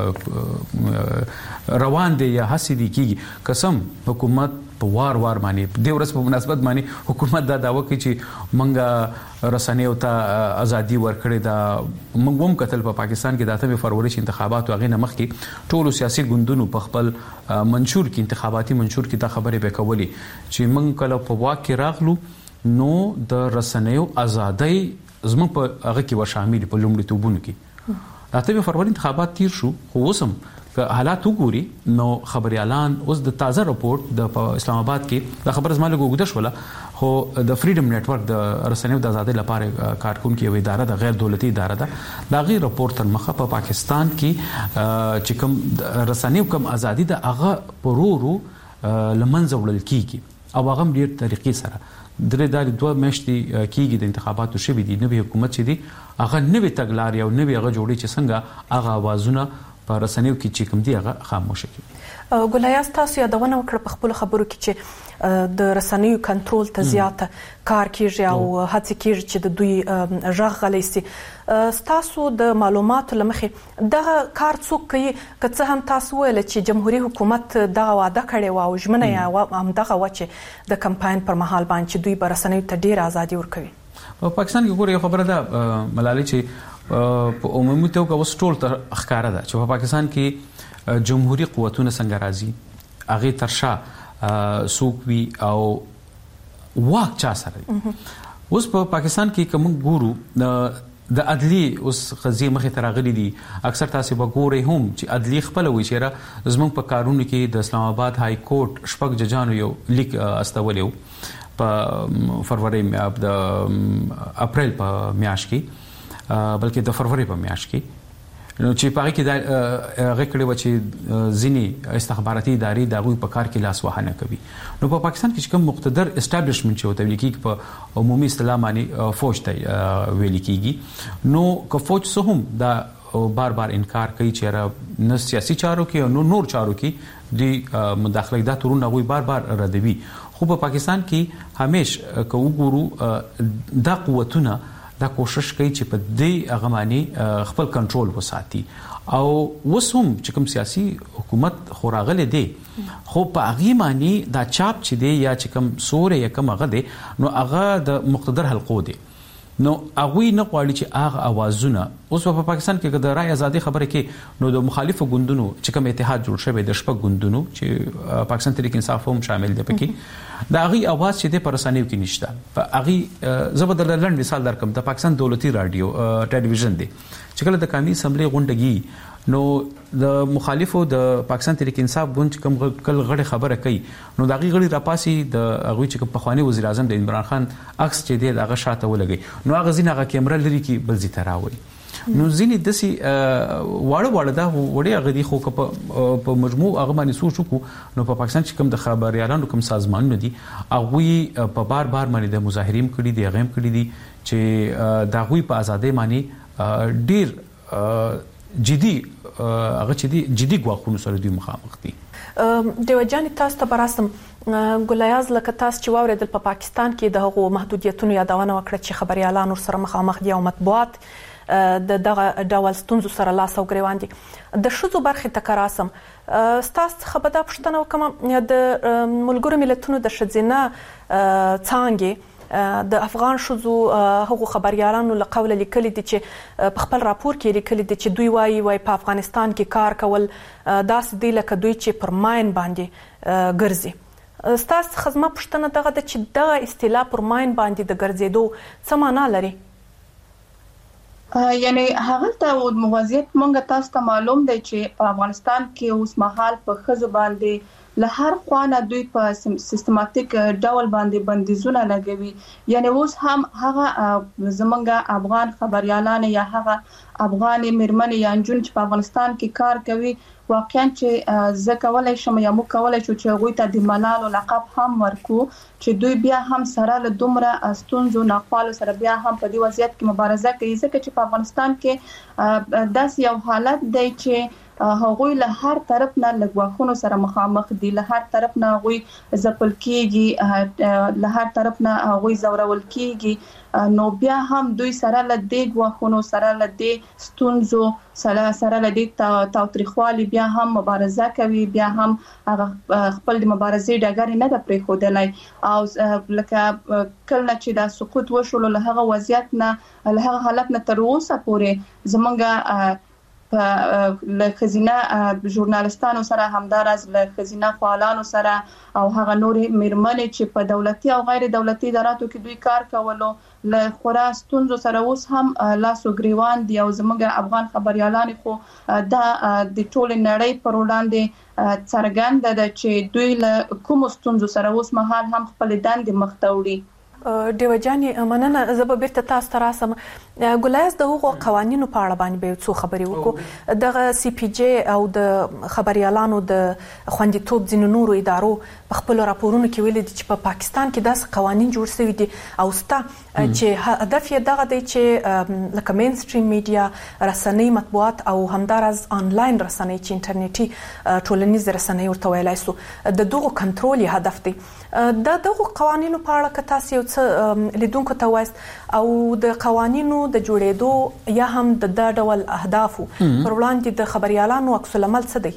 روان دي یا هڅې دي کیږي قسم حکومت په وار باندې د ورځ په مناسبت باندې حکومت دا داوا کوي چې منګه رسنۍ او ته ازادي ورکړي دا موږ هم کتل په پاکستان کې د 8 فروری چې انتخابات واغې نه مخکې ټولو سیاسي ګوندونو په خپل منشور کې انتخاباتي منشور کې دا خبره به کولی چې موږ کله په واکه راغلو نو د رسنیو ازادۍ زموږ په هغه کې وشامل په لومړي توبونو کې 8 فروری انتخابات تیر شو خو اوسم که حالات وګوري نو خبريالان اوس د تازه رپورت د اسلام آباد کې د خبر زماله ګوګدش ولا خو د فریډم نتورک د رسنیو د ازادۍ لپاره کارکونکو یو اداره د غیر دولتي اداره ده دا غیر رپورت تر مخه په پاکستان کې چې کوم رسنیو کوم ازادي د هغه پرورو لمنځه وړل کیږي او هغه ډیر طریقې سره درې دوه میاشتې کیږي د انتخاباتو شوي دي نوې حکومت چې دي هغه نوې تګلارې او نوې هغه جوړې چې څنګه هغه आवाजونه په رسنیو کې چې کوم دی هغه خاموشه کی ګولیاز تاسو یادونه وکړه په خپل خبرو کې چې د رسنیو کنټرول ته زیات کار کیږي او هڅه کیږي چې د دوی ژغ غلي سي تاسو د معلوماتو لمخې دغه کار څوک کوي که څه هم تاسو ویل چې جمهوریت حکومت دغه وعده کړې و او ژمنه یې هم دغه و چې د کمپاین پر مهال باندې دوی بر رسنیو ته ډیر ازادي ورکوي په پاکستان کې ګورې خبره ده ملالي چې په عمومي توګه وسټول تر اخکاره ده چې په پاکستان کې جمهوریت قوتونه څنګه راځي هغه ترشا سوقوي او واک چا سره اوس په پاکستان کې کوم ګورو د عدلی اوس قضیه مخې ته راغلي دي اکثر تاسو به ګورئ هم چې عدلی خپل وی چیرې زموږ په کارونو کې د اسلام آباد های کورټ شپږ ججانو یو لیک استولیو په فروری د اپریل په میاشت کې بلکې د فروری په میاشت کې نو چې پاره کې دا غکړې و چې ځینی استخباراتي ادارې د غوي په کار کې لاس وهانه کوي نو په پاکستان کې کوم مقتدر اسټابلیشمنت چې وته لیکي په عمومي اصطلاح باندې فوج ته ویل کیږي نو که فوج سه هم دا بار انکار کوي چې نه سیاسي چارو کې او نور چارو کې د مداخله د تورونه غوي بار ردوي خو په پاکستان کې همیش کو ګورو دا قوتونه دا کوشش کوي چې په دې اغماني خپل کنټرول وساتي او وسوم چې کوم سیاسي حکومت خوراغله دی خو په هغه معنی دا چاپ چې دی یا چې کوم سورې یا کوم هغه دی نو هغه د مقتدر حلقو دی نو هغه نه غواړي چې هغه اوازونه اوس په پاکستان کې د رای ازادي خبره کې نو د مخالفو ګوندونو چې کوم اتحاد جوړ شوی د شپږ ګوندونو چې پاکستان تحریک انصاف هم شامل دی پکې دا هغه اواز چې د پرسانیو کې نشته په هغه زبردل لند مثال درکم د پاکستان دولتي رادیو ټلویزیون دی چې کله د قومي اسمبلی غونډګي نو د مخالفو د پاکستان تحریک انصاف ګوند کوم کل غړي خبره کوي نو دا غړي راپاسي د هغه چې په خواني وزیر اعظم د عمران خان عکس چې دی هغه شاته ولګي نو هغه زینه هغه کیمرا لري کې بل زی تراوي نو ځینې دسي واړه دا وړي هغه دي خو په مجموع هغه باندې سوچ کو نو په پاکستان چې کوم د خبريالانو کوم سازمانونه دي هغه په بار باندې د مظاهرین کړي دي غیم کړي دي چې دا غوي په ازادي باندې ډیر جدي هغه چې دي جدي غواخونو سره دوی مخامخ دي دیو جان تاسو ته براسم ګلایاز لکه تاسو چې واوریدل په پاکستان کې د هغو محدودیتونو یادونه وکړه چې خبريالانو سره مخامخ دي او مطبوعات د دغه ډول ستونزو سره لاس او ګریوان دي د شذو برخه تکراسم تاسو خبره پښتنه وکم د ملګرو ملتونو د شذینه څانګه د افغان شذو هغو خبريالانو له قوله لیکلي دي چې په خپل راپور کې لیکلي دي چې دوی وايي په افغانستان کې کار کول داسې دی لکه دوی چې پر ماین باندې ګرځي ستاسو خدمت پښتنه دغه د چې دغه اصطلاح پر ماین باندې د ګرځېدو څه معنا لري یعنی هغه ته موضوعیت مونږ تاسو ته معلوم دی چې په افغانستان کې اوس مهال په خزو باندې له هر خوانه دوی په سیستماتیک ډول باندې بندیزونه لګوي یعنی اوس هم هغه زمونږ افغان خبريالان یا هغه افغان مرمن یا جون چې په افغانستان کې کار کوي واقعا چې زه کولای شم یا مو کولای شو چې غوي ته د ملال لقب هم ورکو چې دوی بیا هم سره له دومره استونزو ناخوالو سره بیا هم په دې وضعیت کې مبارزه کوي ځکه چې په افغانستان کې داس یو حالت دی چې هغوی له هر طرف نه لګواخونو سره مخامخ دي له هر طرف نه هغوی ځپل کیږي له هر طرف نه هغوی زورول کیږي نو بیا هم دوی سره له دې غواخونو سره له دې ستونزو سره له دې تاوتریخوالي بیا هم مبارزه کوي بیا هم خپل د مبارزې ډګر نه د پریښودلای او لکه کله چې دا سقوط وشول له هغه وضعیت نه له هغه حالت نه تر اوسه پورې زمونږ له خزینه ژورنالستانو سره همدارز له خزینه فعالانو سره او هغه نورې میرمنې چې په دولتي او غیر دولتي اداراتو کې دوی کار کولو له خورا ستونزو سره اوس هم لاس او ګریوان دي او زموږ افغان خبريالان خو دا د ټول نړۍ پر وړاندې څرګنده ده چې دوی له کوم ستونزو سره اوس مهال هم خپل دندې مخته وړي دیو جاني مننه زه بیرته تاسو ته راسم ګلایز د هغو قوانینو په اړه باندې به څو خبرې وکړو دغه سی پی جی او د خبريالانو د خوندیتوب ځینو نورو ادارو په خپل راپورونو کې ویلي دي چې په پاکستان کې داس قوانین جوړ شوي دي او چې هدف یې دغه دی چې لکه مین سټریم میډیا رسنۍ مطبوعات او همدارز آنلاین رسنۍ چې انټرنیټي ټولنیز رسنۍ ورته ویلای سو د دغه کنټرول هدف دی دغه قوانینو په اړه که تاسو یو لیدونکو ته وایست او د قوانینو د جوړېدو یا هم د ډول اهدافو پر وړاندې د خبريالانو عکس العمل څه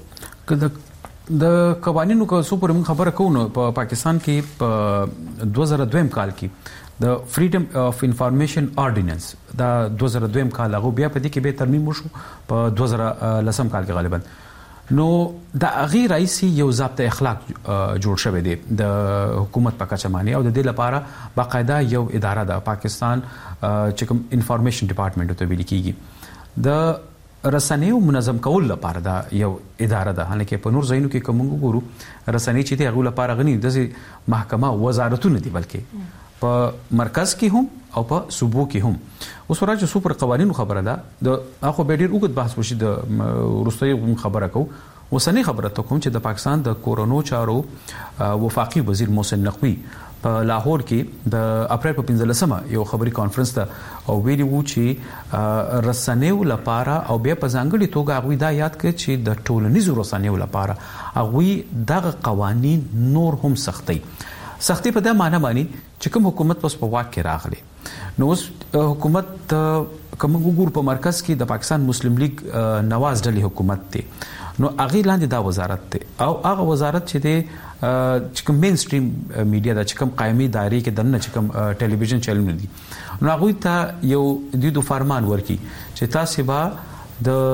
دی د قوانینو کو سپور موږ خبره کوو په پاکستان کې په 2002 کال کې د فریډم اف انفارمیشن آرډیننس دا 2002 کال هغه بیا په دې کې به ترمیم وشو په 2010 کال کې غالبا نو د غیر رئیسي یو ضابطه اخلاق جوړ شوی دی د حکومت په کچه باندې او د دې لپاره باقاعده یو اداره ده پاکستان چې کوم انفارمیشن ډپارټمنټ ته ویل کیږي د رسنیو منظم کول لپاره دا یو اداره ده هلکه په نور ځایونو کې کوم ګورو رسنۍ چې ته غو لپاره غني د محکمه وزارتونه دي بلکې په مرکز کې هم او په صوبو کې هم اوس ورته سپر قوانینو خبره ده د اخو به ډیر وګت بحث وشي د روستۍ خبره کو وسنی خبره ته کوم چې د پاکستان د کورونو چارو وفاقي وزیر محسن نقوی په لاهور کې د اپریل په 15مه یو خبري کانفرنس ته او ویلي وو چې رسنیو لپاره او بیا په ځانګړي توګه غوي دا یاد کړ چې د ټولنیزو رسنیو لپاره غوي دغه قوانين نور هم سختي په دا معنی باندې چې کوم حکومت پس په واک کې راغلي نو اوس حکومت کوم وګور په مرکز کې د پاکستان مسلم لیگ نواز ډلې حکومت دی نو هغه لاندې دا وزارت دی او هغه وزارت چې دی چې کوم مین سټریم میډیا د چې کوم قائمي دایره کې دنه چې کوم ټلویزیون چینل دي نو هغه ته یو د فرمان ورکی چې تاسو به د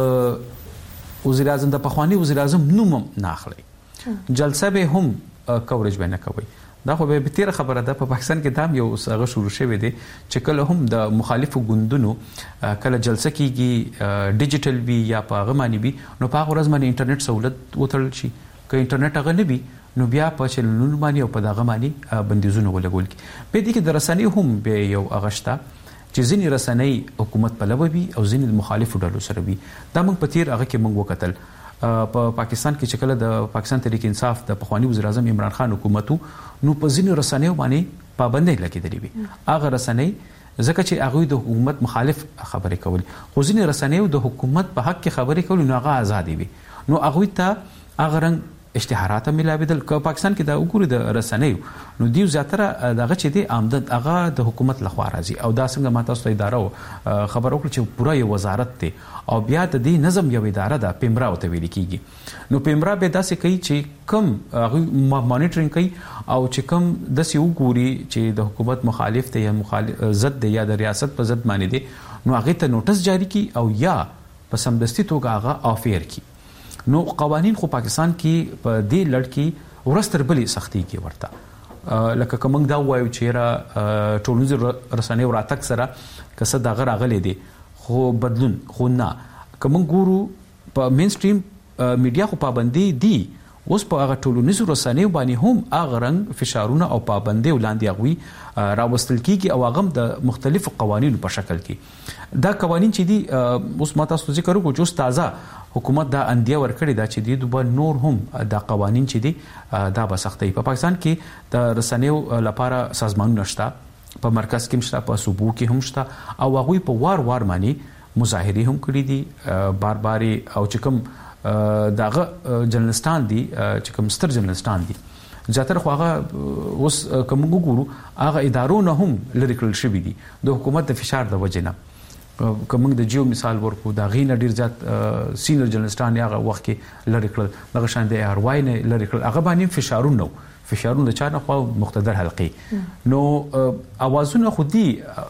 وزیر اعظم د پخوانی وزیر اعظم نوم نه اخلي جلسه به هم کوریج به نه کوي دا خو به تیر خبره ده په پاکستان کې دا یو څنګه شروع شوی دی چې کله هم د مخالفو ګوندونو کله جلسه کیږي ډیجیټل وی یا په غمانی وی نو په هغه ورځ باندې انټرنیټ سہولت وتړل شي که انټرنیټ هغه نه وي نو بیا په چلنونو باندې او په دغه باندې بندیزونه ولګول کی په دې کې د رسنۍ هم به یو اغشتا چې ځینې رسنۍ حکومت په لوي او ځینې مخالفو ډلو سره وي دا موږ په تیر هغه کې موږ وکتل په پاکستان کې چې کله د پاکستان تحریک انصاف د پخوانی وزیر اعظم عمران خان حکومتو نو په ځینې رسنیو باندې پابندۍ لګېدلې وي هغه رسنۍ ځکه چې هغه د حکومت مخالف خبرې کول خو ځینې رسنیو د حکومت په حق کې خبرې کول نو هغه آزادي وي نو هغه ته هغه رنګ اشتهارات ملاویدل که پاکستان کې دا وګوري د رسنیو نو دیو زیاتره دغه چې دی آمدن هغه د حکومت لخوا راځي او دا څنګه ماته ستاسو اداره خبر وکړي چې پوره یو وزارت دی او بیا د دې نظم یو اداره ده پیمرا او ته ویل کیږي نو پیمرا به داسې کوي چې کم مانیټرینګ کوي او چې کم د سی وګوري چې د حکومت مخالف دی یا مخالف ضد دی یا د ریاست په ضد باندې دی نو هغه ته نوټس جاری کی او یا په سمدستي توګه هغه افیر کی نو قوانین خو پاکستان کې په دې لړ کې ورستر بلې سختي کې ورته لکه کوم دا وایو چې را ټولنیز رسنۍ وراتک سره کسه دا غراغلې دي خو بدلون خو نه کوم ګورو په مین سټریم میډیا خو پابندي دي اوس په هغه ټولنیز رسنۍ باندې هم هغه رنګ فشارونه او پابندي ولاندې غوي راوستل کیږي او هغه د مختلفو قوانینو په شکل کې دا قوانین چې دي اوس ماته ستاسو ذکر وکړو چې تازه حکومت دا اندیا ورکړی دا چې د دوه نور هم دا قوانین چې دي دا به سختي په پاکستان کې د رسنیو لپاره سازمانونه شته په مرکز کې مشته په صوبو کې هم شته او هغه په وار باندې مظاهره هم کړې دي بار بار او چې کوم داغه جرنالستان دي چې کوم ستر جرنالستان دي زیاتره خو هغه اوس کوم وګورو هغه ادارو نه هم لری کړل شوی دي د حکومت د فشار د وجې نه کوم د جیو مثال ورکو دا غینه ډیر زیات سینیئر جرنالستان هغه وخت کې لری کړل دغه شان د ار وای نه لری کړل هغه باندې فشارونه د چا نه خو مقتدر حلقې نو اوازونه خودي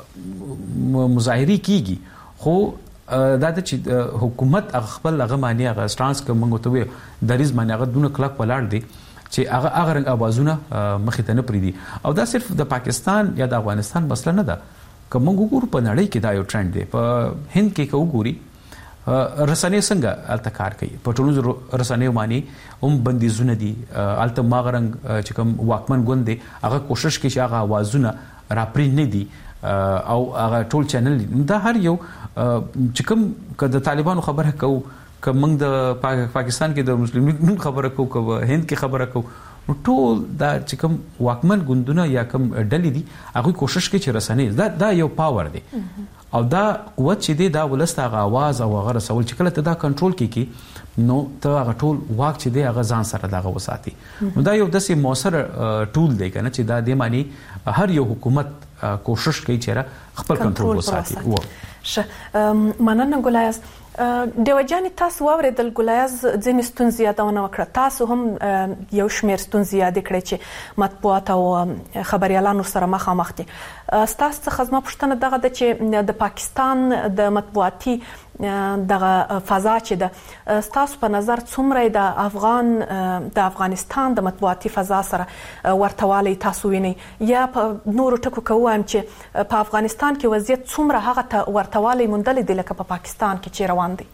مظاهري کیږي خو دا چې حکومت خپل هغه معنی هغه سټانس کوم ته دریز معنی هغه دونه کلک ولاړ دي چې هغه رنګ اوازونه مخې ته نه پریدي او دا صرف د پاکستان یا د افغانستان مسله نه ده کوم وګورو په نړۍ کې دا یو ټرند دی په هند کې کوګوري رسنۍ څنګه التکار کوي په ټولو رسنۍ باندې هم بندیزونه دي الته ماغرنګ چې کوم واکمن ګوند دی هغه کوشش کوي چې هغه اوازونه راپری نه دي او هغه ټول چینل دا هر یو چې کوم د طالبانو خبره کوو کوم د پاکستان کې د مسلم لیگ خبره کوو کوم هند کې خبره کوو نو ټول دا چې کوم واکمن ګوندونه یا کوم ډلې دي هغه کوشش کوي چې رسنۍ دا یو پاور دی او دا قوت چې دی دا ولسته هغه आवाज او هغه رسول چې کله ته دا کنټرول کیږي نو ته هغه ټول واک چې دی هغه ځان سره دغه وساتي نو دا یو داسې موثر ټول دی کنه چې دا د معنی هر یو حکومت کوشش کوي چې خپل کنټرول وساتي مننه ګلایز دیوجانی تاسو واوریدل ګلایز ځینې ستونزې یادونه وکړه تاسو هم یو شمېر ستونزې یاد کړئ چې مطبوعات او خبريالانو سره مخامخ دي ستاسو څخه زما پوښتنه دغه ده چې د پاکستان د مطبوعاتي دغه فضا چې ده ستاسو په نظر څومره د افغانستان د مطبوعاتي فضا سره ورتوالی تاسو وینئ یا په نورو ټکو کې وایم چې په افغانستان کې وضعیت څومره هغه ته ورتوالی موندلی دی لکه په پاکستان کې چې روان دی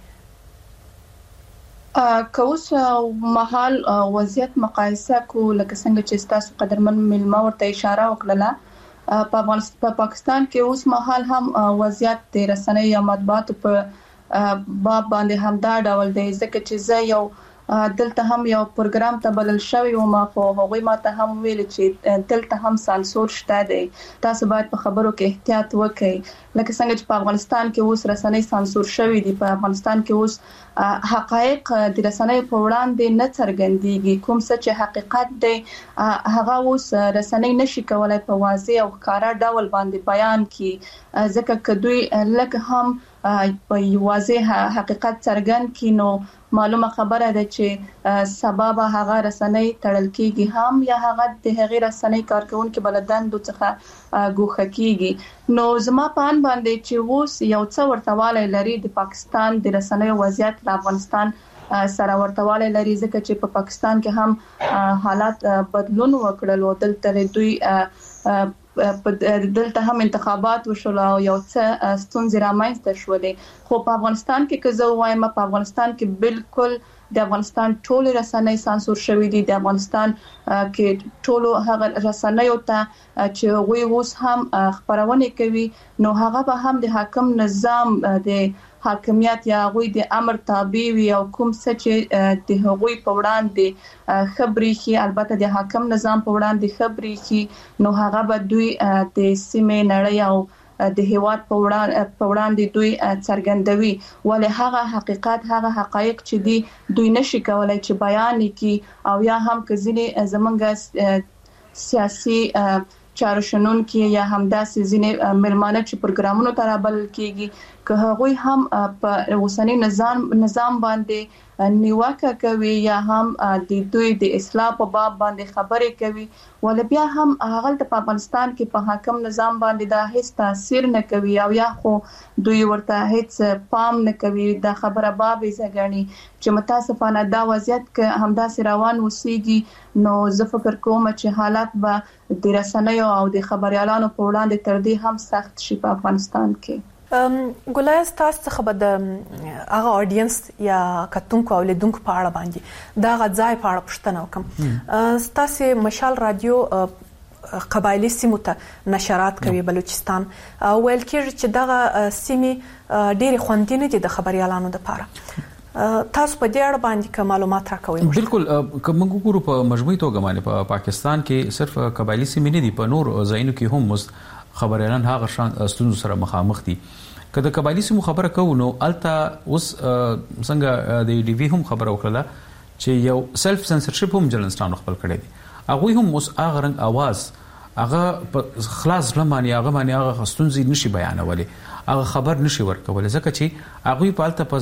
که اوس مهال وضعیت مقایسه کو لکه څنګه چې تاسو قدرمن ملما ورته اشاره وکړه په پاکستان کې اوس مهال هم وضعیت د رسنۍ یا مطبوعات په باب باندې هم دا ډول دی ځکه چې زه یو دلته هم یو پروګرام ته بلل شوی او ما خو هغوی ماته هم ویل چې دلته هم سانسور شته دی، تاسو باید په خبرو کې احتیاط وکړئ. لکه څنګه چې په افغانستان کې اوس رسنۍ سانسور شوی دي، په افغانستان کې اوس حقایق د رسنۍ په وړاندې نه څرګندېږي. کوم څه چې حقیقت دی هغه اوس رسنۍ نشي کولای په واضح او ښکارا ډول باندې بیان کړي، ځکه که دوی لکه هم په واضح حقیقت څرګند کړي نو معلومه خبره ده چې سبب هغه رسنۍ تړل کیږي هم یا هغه د هغې رسنۍ کارکونکو بلدندو څخه ګوښه کیږي. نو زما په ان باندې چې اوس یو څه ورتوالی لري د پاکستان د رسنۍ وضعیت له افغانستان سره ورتوالی لري، ځکه چې په پاکستان کې هم حالات بدلون وکړل او دلته دوی دلته هم انتخابات وشول او یو څه ستونزې رامنځته شولې. خو په افغانستان کې که زه وایم په افغانستان کې بالکل د افغانستان ټول رسنۍ سانسور شوې دي. د افغانستان کې ټول هغه رسنۍ ته چې غوي اوس هم خبرونه کوي نو هغه به هم د حاکم نظام د حاکمیت یا غوي د امر تابع وي او کوم څه چې د هغوی په وړاندې خبري شي، البته د حاکم نظام په وړاندې خبري شي نو هغه به دوی د سیمې نړۍ او د هیواد په وړاندې دوی څرګندوي، ولې هغه حقیقت هغه حقایق چې دي دوی نشي کولای چې بیان کړي او یا هم کزینې زمونږ سیاسي چارو شنونکي یا همداسې ځینې ملمانه چې پروګرامونو ته رابلل کیږي که هغوی هم په اوسنی نظام باندې نیوکه کوي یا هم د دوی د اصلاح په باب باندې خبرې کوي، ول بیا هم هغه په افغانستان کې په حاکم نظام باندې دا هیڅ تاثیر نه کوي او یا خو دوی ورته هیڅ پام نه کوي. دا خبره باب زګنی چې متاسفانه دا وضعیت که همداسې روان وسیږي نو زه فکر کوم چې حالات به د رسنیو او د خبريالانو په وړاندې تر دې هم سخت شي په افغانستان کې. ګلایز تاسو څخه به د هغه اډینس یا کتونکو او لیدونکو په اړه باندې دا غځای په اړه پوښتنه وکم. تاسو مشال رادیو قبایلی سیمو ته نشرات کوي بلوچستان ویل کېږي چې دغه سیمې ډېری خوندینه دي د خبريالانو لپاره. تاسو په دې اړه باندې کوم معلومات راکوي؟ بالکل کوم ګورو په مجموعي توګه باندې په پاکستان کې صرف قبایلی سیمې نه دي، په نور ځایونو کې هم خبريالان هغه شان ستونزو سره مخامخ دي. که د قبایلی سیمو خبره کوو نو الته اوس څنګه د ډي وی هم خبره وکړه چې یو سلف سنسرشپ هم جلنستان خپل کړی دی، هغه هم اوس هغه رنګ आवाज هغه په خلاص لمانه هغه ستونزې نشي بیانولې، هغه خبر نشي ورکولې ځکه چې هغه په الته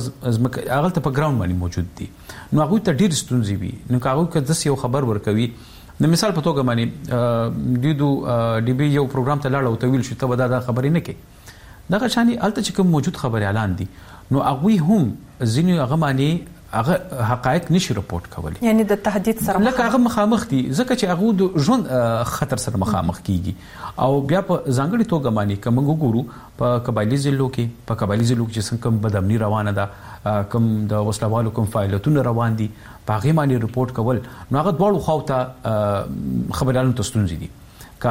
په ګراوند باندې موجود دي نو هغه ته ډیر ستونزې وي. نو هغه که د یو خبر ورکوي د مثال په توګه باندې ډي بي یو پروګرام ته لاړ او ته ویل شو ته دا خبرې نه کې دغه شاني الته چې کوم موجود خبريالان دي نو هغه هم ځینې هغه معنی هغه حقایق نشي رپورټ کولی، یعنی د تهدید سره لکه هغه مخامخ دي ځکه چې هغه د ژوند خطر سره مخامخ کیږي. او بیا په ځانګړي توګه معنی کوم وګورو په قبایلی ضلعو کې چې څنګه بدامني روانه ده، کوم د وسلوالو کوم فعالیتونه روان دي په هغه معنی رپورټ کول نو هغه دواړو خواته خبريالانو ته ستونزې دي.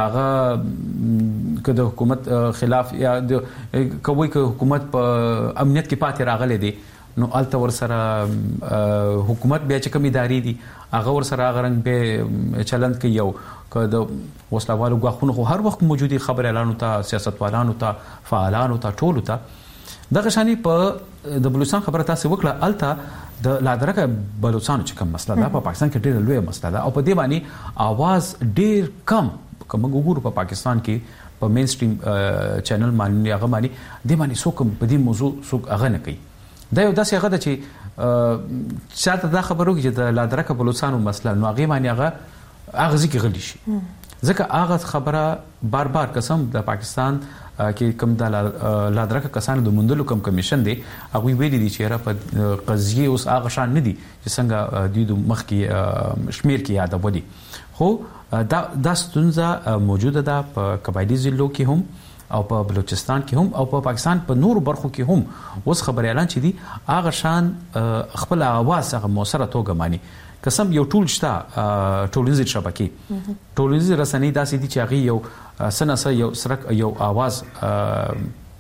کاغه د حکومت خلاف یا د کوي که حکومت په امنیت کې پاتې راغلي دي نو الته ور سره حکومت بیا چې کوم ادارې دي هغه ور سره غرنګ به چلند کوي یو که د وسلوالو غاخونو هر وخت موجودي خبريالانو ته سیاستوالانو ته فعالانو ته ټولو ته دغه شاني په د بلوچستان خبره تاسو وکړه الته د لادرکه بلوچستان چې کوم مسله ده په پاکستان کې ډېر لوی مسله ده او په دې باندې आवाज ډېر کم کوم وګورو په پاکستان کې په مین سټریم چینل باندې هغه باندې د باندې څوک په دې موضوع څوک هغه نه کوي. دا یو داسې هغه ده چې شاته دا خبرو کې د لادرکه بلوچستان مسله نو هغه باندې هغه ځکه غلي شي ځکه هغه خبره بار بار قسم د پاکستان کې کوم د لادرکه کسانو د مندلو کوم کمیشن دی هغه ویلي دي چې را په قضیه اوس هغه شان نه دي چې څنګه د مخ کې شمیر کې یاد ودی. خو دا ستونزه موجوده ده په قبایلی ضلعو کې هم او په بلوچستان کې هم او په پاکستان په نورو برخو کې هم اوس خبريالان چې دي هغه شان خپل आवाज هغه موثره توګه مانی قسم یو ټول شته ټولنیز شبکې ټولنیز رسنۍ داسې دي چې هغه یو سناسه یو سرک یو आवाज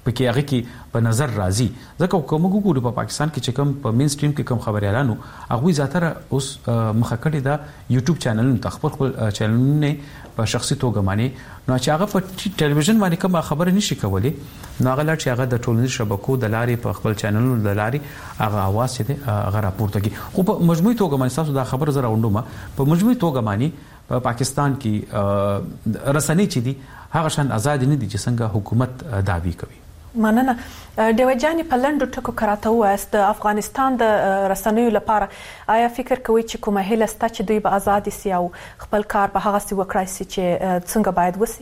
پکې هغه کې په نظر راځي. ځکه کوم وګورو په پاکستان کې چې کوم په مین سټریم کې کوم خبريالانو هغه زیاتره اوس مخه کړی دا یوټیوب چینلونو خپل چینلونه په شخصي توګه مانی نو چې هغه په ټلویزیون باندې کوم خبره نشي کولای نو هغه لړ چې هغه د ټولنیزو شبکو د لارې په خپل چینلونو د لارې هغه आवाज دې هغه راپورته کوي. خو په مجموعي توګه باندې تاسو دا خبر زره وندوم په مجموعي توګه باندې په پاکستان کې رسنۍ چې دي هغه شان آزاد نه دي چې څنګه حکومت دعوی کوي. مننه. دیوجانی په لندو ټکو کراته واست د افغانستان د رسنیو لپاره آیا فکر کوي چې کومه هله ستا چې دوی به آزاد سي او خپل کار په هغه څه وکړي چې څنګه باید وسی؟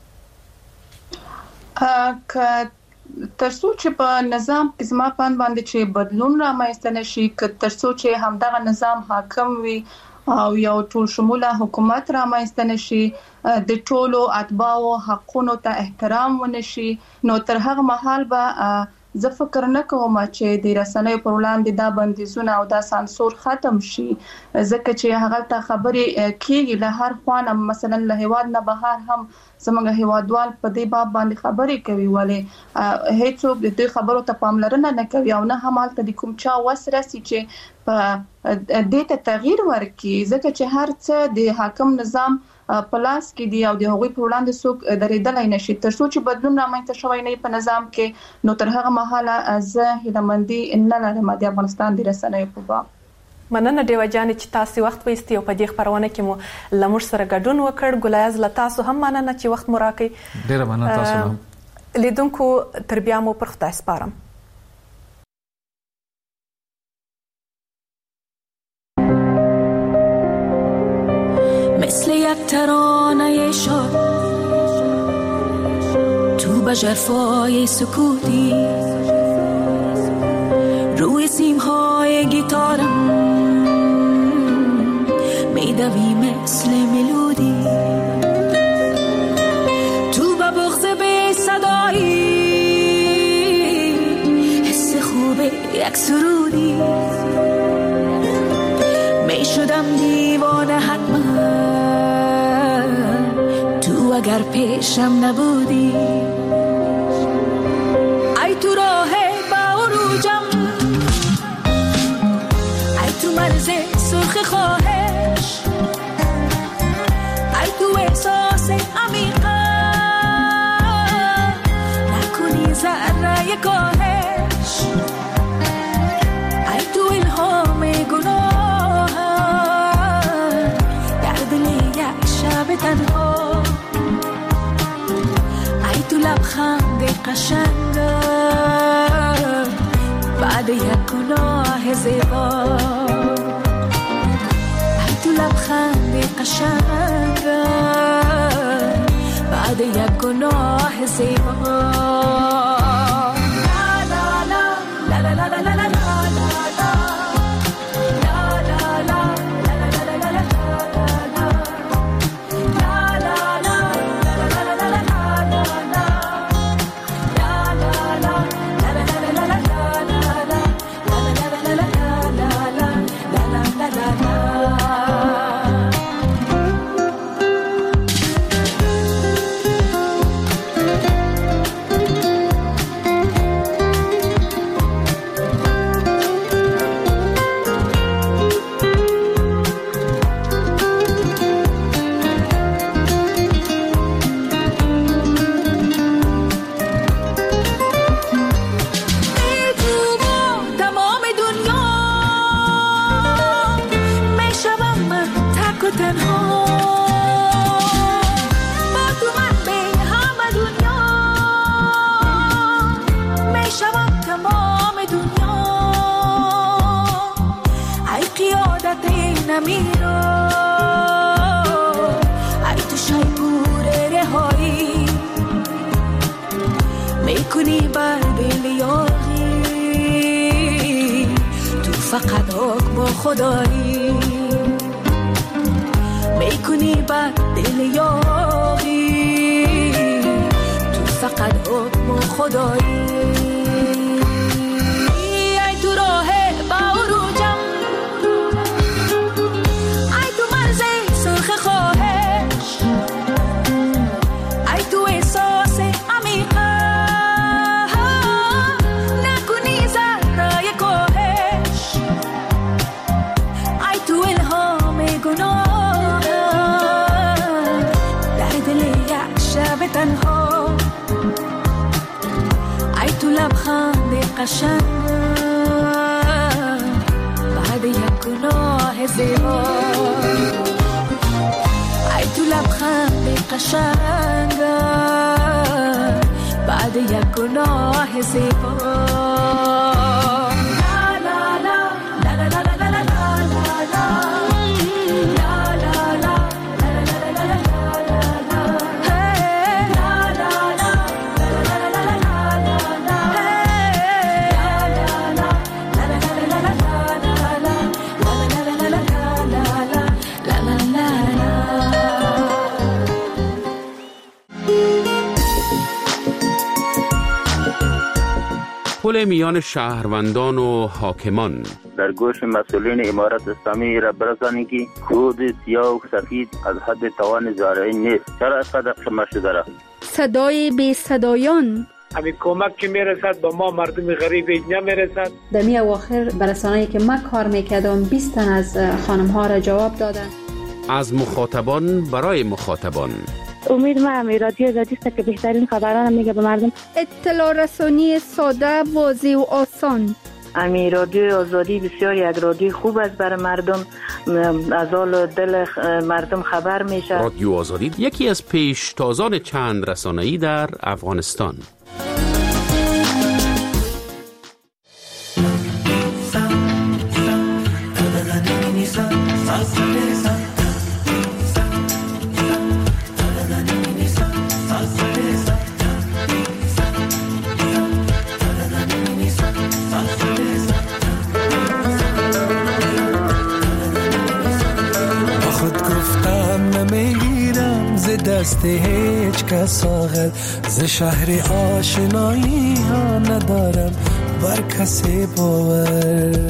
ترڅو چې په نظام کې زما پاند باندې چې بدلون رامنځته نشي ترڅو چې همدغه نظام حاکم وي او یو ټول شموله حکومت رامنځته نشي د ټولو اتباعو حقونو ته احترام ونشي نو تر هغه مهال به زه فکر نه کوم چې د رسنیو پر وړاندې دا بندیزونه او دا سانسور ختم شي ځکه چې هغه ته خبرې کیږي له هر خوانه مثلا له هیواد نه بهر هم زموږ هیوادوال په دې باب باندې خبرې کوي ولې هیڅوک د دې خبرو ته پاملرنه نه کوي او نه هم حالت د کوم چا وسرسي چې په دې ته تغییر ورکړي ځکه چې هر څه د حاکم نظام پلاس کې دی او د هغوی په وړاندې څوک درېدلای نشي ترڅو چې بدلون رامنځته شوی نه په نظام کې نو تر هغه مهاله زه هیلمندي نه لرم د افغانستان د رسنیو په باب. مننه دیوجانی چې تاسو وخت وایستي او په دې خبرونه کې مو لمر سره ګډون وکړ. ګلایز لتاسو هم مننه چې وخت مو راکړی. ډیره مننه تاسو. لیدونکو تر بیا مو پر خدای سپارم. مثل یک ترانه شاد تو به ژرفای سکوتی روی سیمهای گیتارم میدوی مثل ملودی تو به بغض بی صدایی حس خوب یک سرودی می شدم دیوانه حتما تو اگر پیشم نبودی ای تو راه با عروجم ای تو مرز سرخ خواهش ای تو احساس عمیقا نکنی ذره کاهش ای تو الهام گناه در دل یک شب تنها ای تو لبخند قشنگ بعد یک گناه زیبا ای تو لبخند قشنگ بعد یک گناه زیبا فقط حکم خدایی میکنی بر دل یاری تو فقط حکم خدایی ای تو راه با عروجم ای تو مرز سرخ خواهش ای تو احساس عمیقا قشنگ بعد یک گناه زیبا ای تو لبخند قشنگ بعد یک گناه زیبا پل میان شهروندان و حاکمان در گوش مسئولین امارت اسلامی را برسانید که خود سیاه و سفید از حد توان زارعی نیست. چرا اینقدر شما شده را؟ صدای بی صدایان همین کمک که میرسد با ما مردم غریب اینجا میرسد. در می اواخر برسانه‌ای که من کار میکردم 20 تن از خانم ها را جواب دادن. از مخاطبان برای مخاطبان. امید من رادیو آزادی است که بهترین خبران میگه به مردم. اطلاع رسانی ساده، واضح و آسان. امی رادیو آزادی بسیار یک رادیو خوب است برای مردم، از حال دل مردم خبر میشه. رادیو آزادی یکی از پیشتازان چند رسانه‌ای در افغانستان. دست هیچ کس آغل ز شهر آشنایی ها ندارم بر کسی باور.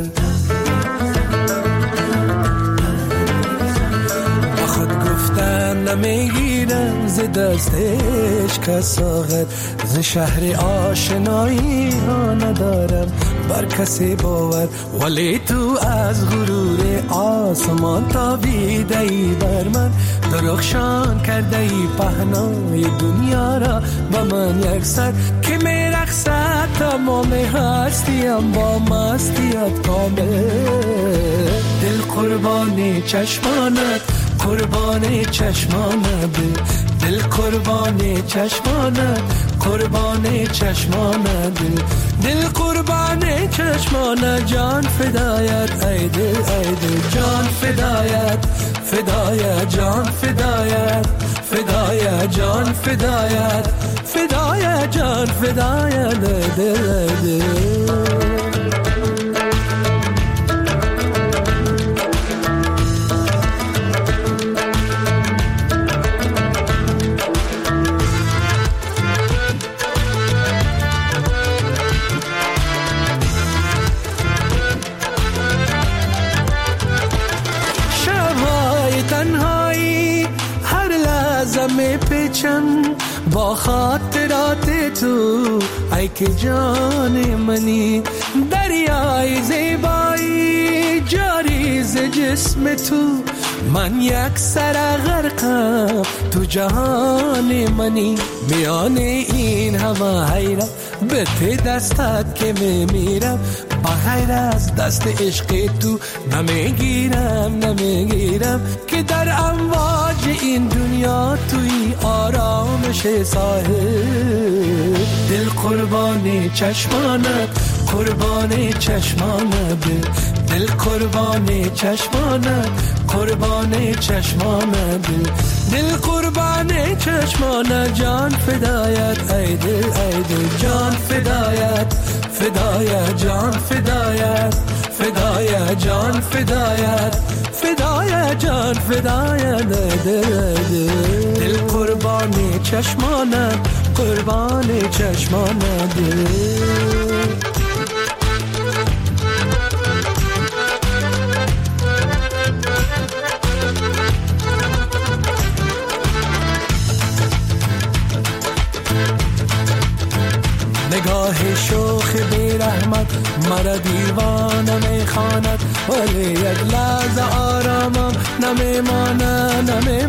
با خود گفتن نمیگیرم ز دست هیچ کس آغل ز شهر آشنایی ها ندارم بر کسی باور. ولی تو از غرور آسمان تابیده ای بر من، درخشان کرده ای پهنای دنیا را با من یک سر که میرقصد تمام هستیم با مستیت کامل. دل قربان چشمانت، قربان چشمانت، دل قربان چشمانت، قربان چشمانت، دل قربان چشمانت، جان فدایت ای دل ای دل، جان فدایت فدایت، جان فدایت فدایت، جان فدایت فدایت، جان فدایت دل دل. با خاطرات تو ای که جان منی، دریای زیبایی جاری ز جسم تو، من یک سر غرقم تو جهان منی. میان این همه حیرت به ته دستت که میمیرم، بغیر از دست عشق تو نمیگیرم که در امواج این دنیا توی آرامش ساحل. دل قربان چشمانت، قربان چشمانت، دل قربان چشمانت، قربان چشمانت، دل قربان چشمانت، جان فدایت ای دل ای دل، جان فدایت فدایت، جان فدایت فدایت، جان فدایت فدایت، جان فدایت دل قربان چشمانت، قربان چشمانت. نگاه شوخ بی رحمت مرا دیوانه میخواند، ولی یک لحظه آرامم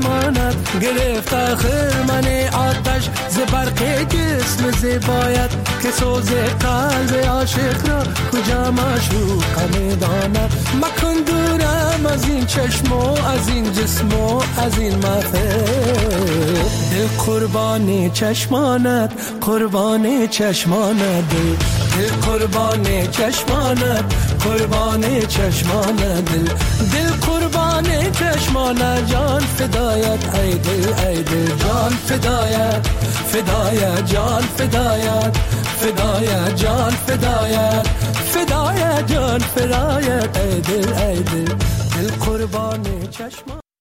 نمیماند. گرفت آخر من آتش ز برق جسم زیبایت، که سوز قلب عاشق را کجا معشوق میداند. مکن دورم از این چشم و از این جسم و از این محفل. دل قربان چشمانت، قربان چشمانت، دل قربان چشمانت، قربان چشمانت، دل قربان چشمانت. جان فدایت ای دل، ای دل جان فدایت، فدایت جان فدایت، فدایت جان فدایت، فدایت جان فدایت ای دل، ای دل، دل قربان چشمانت.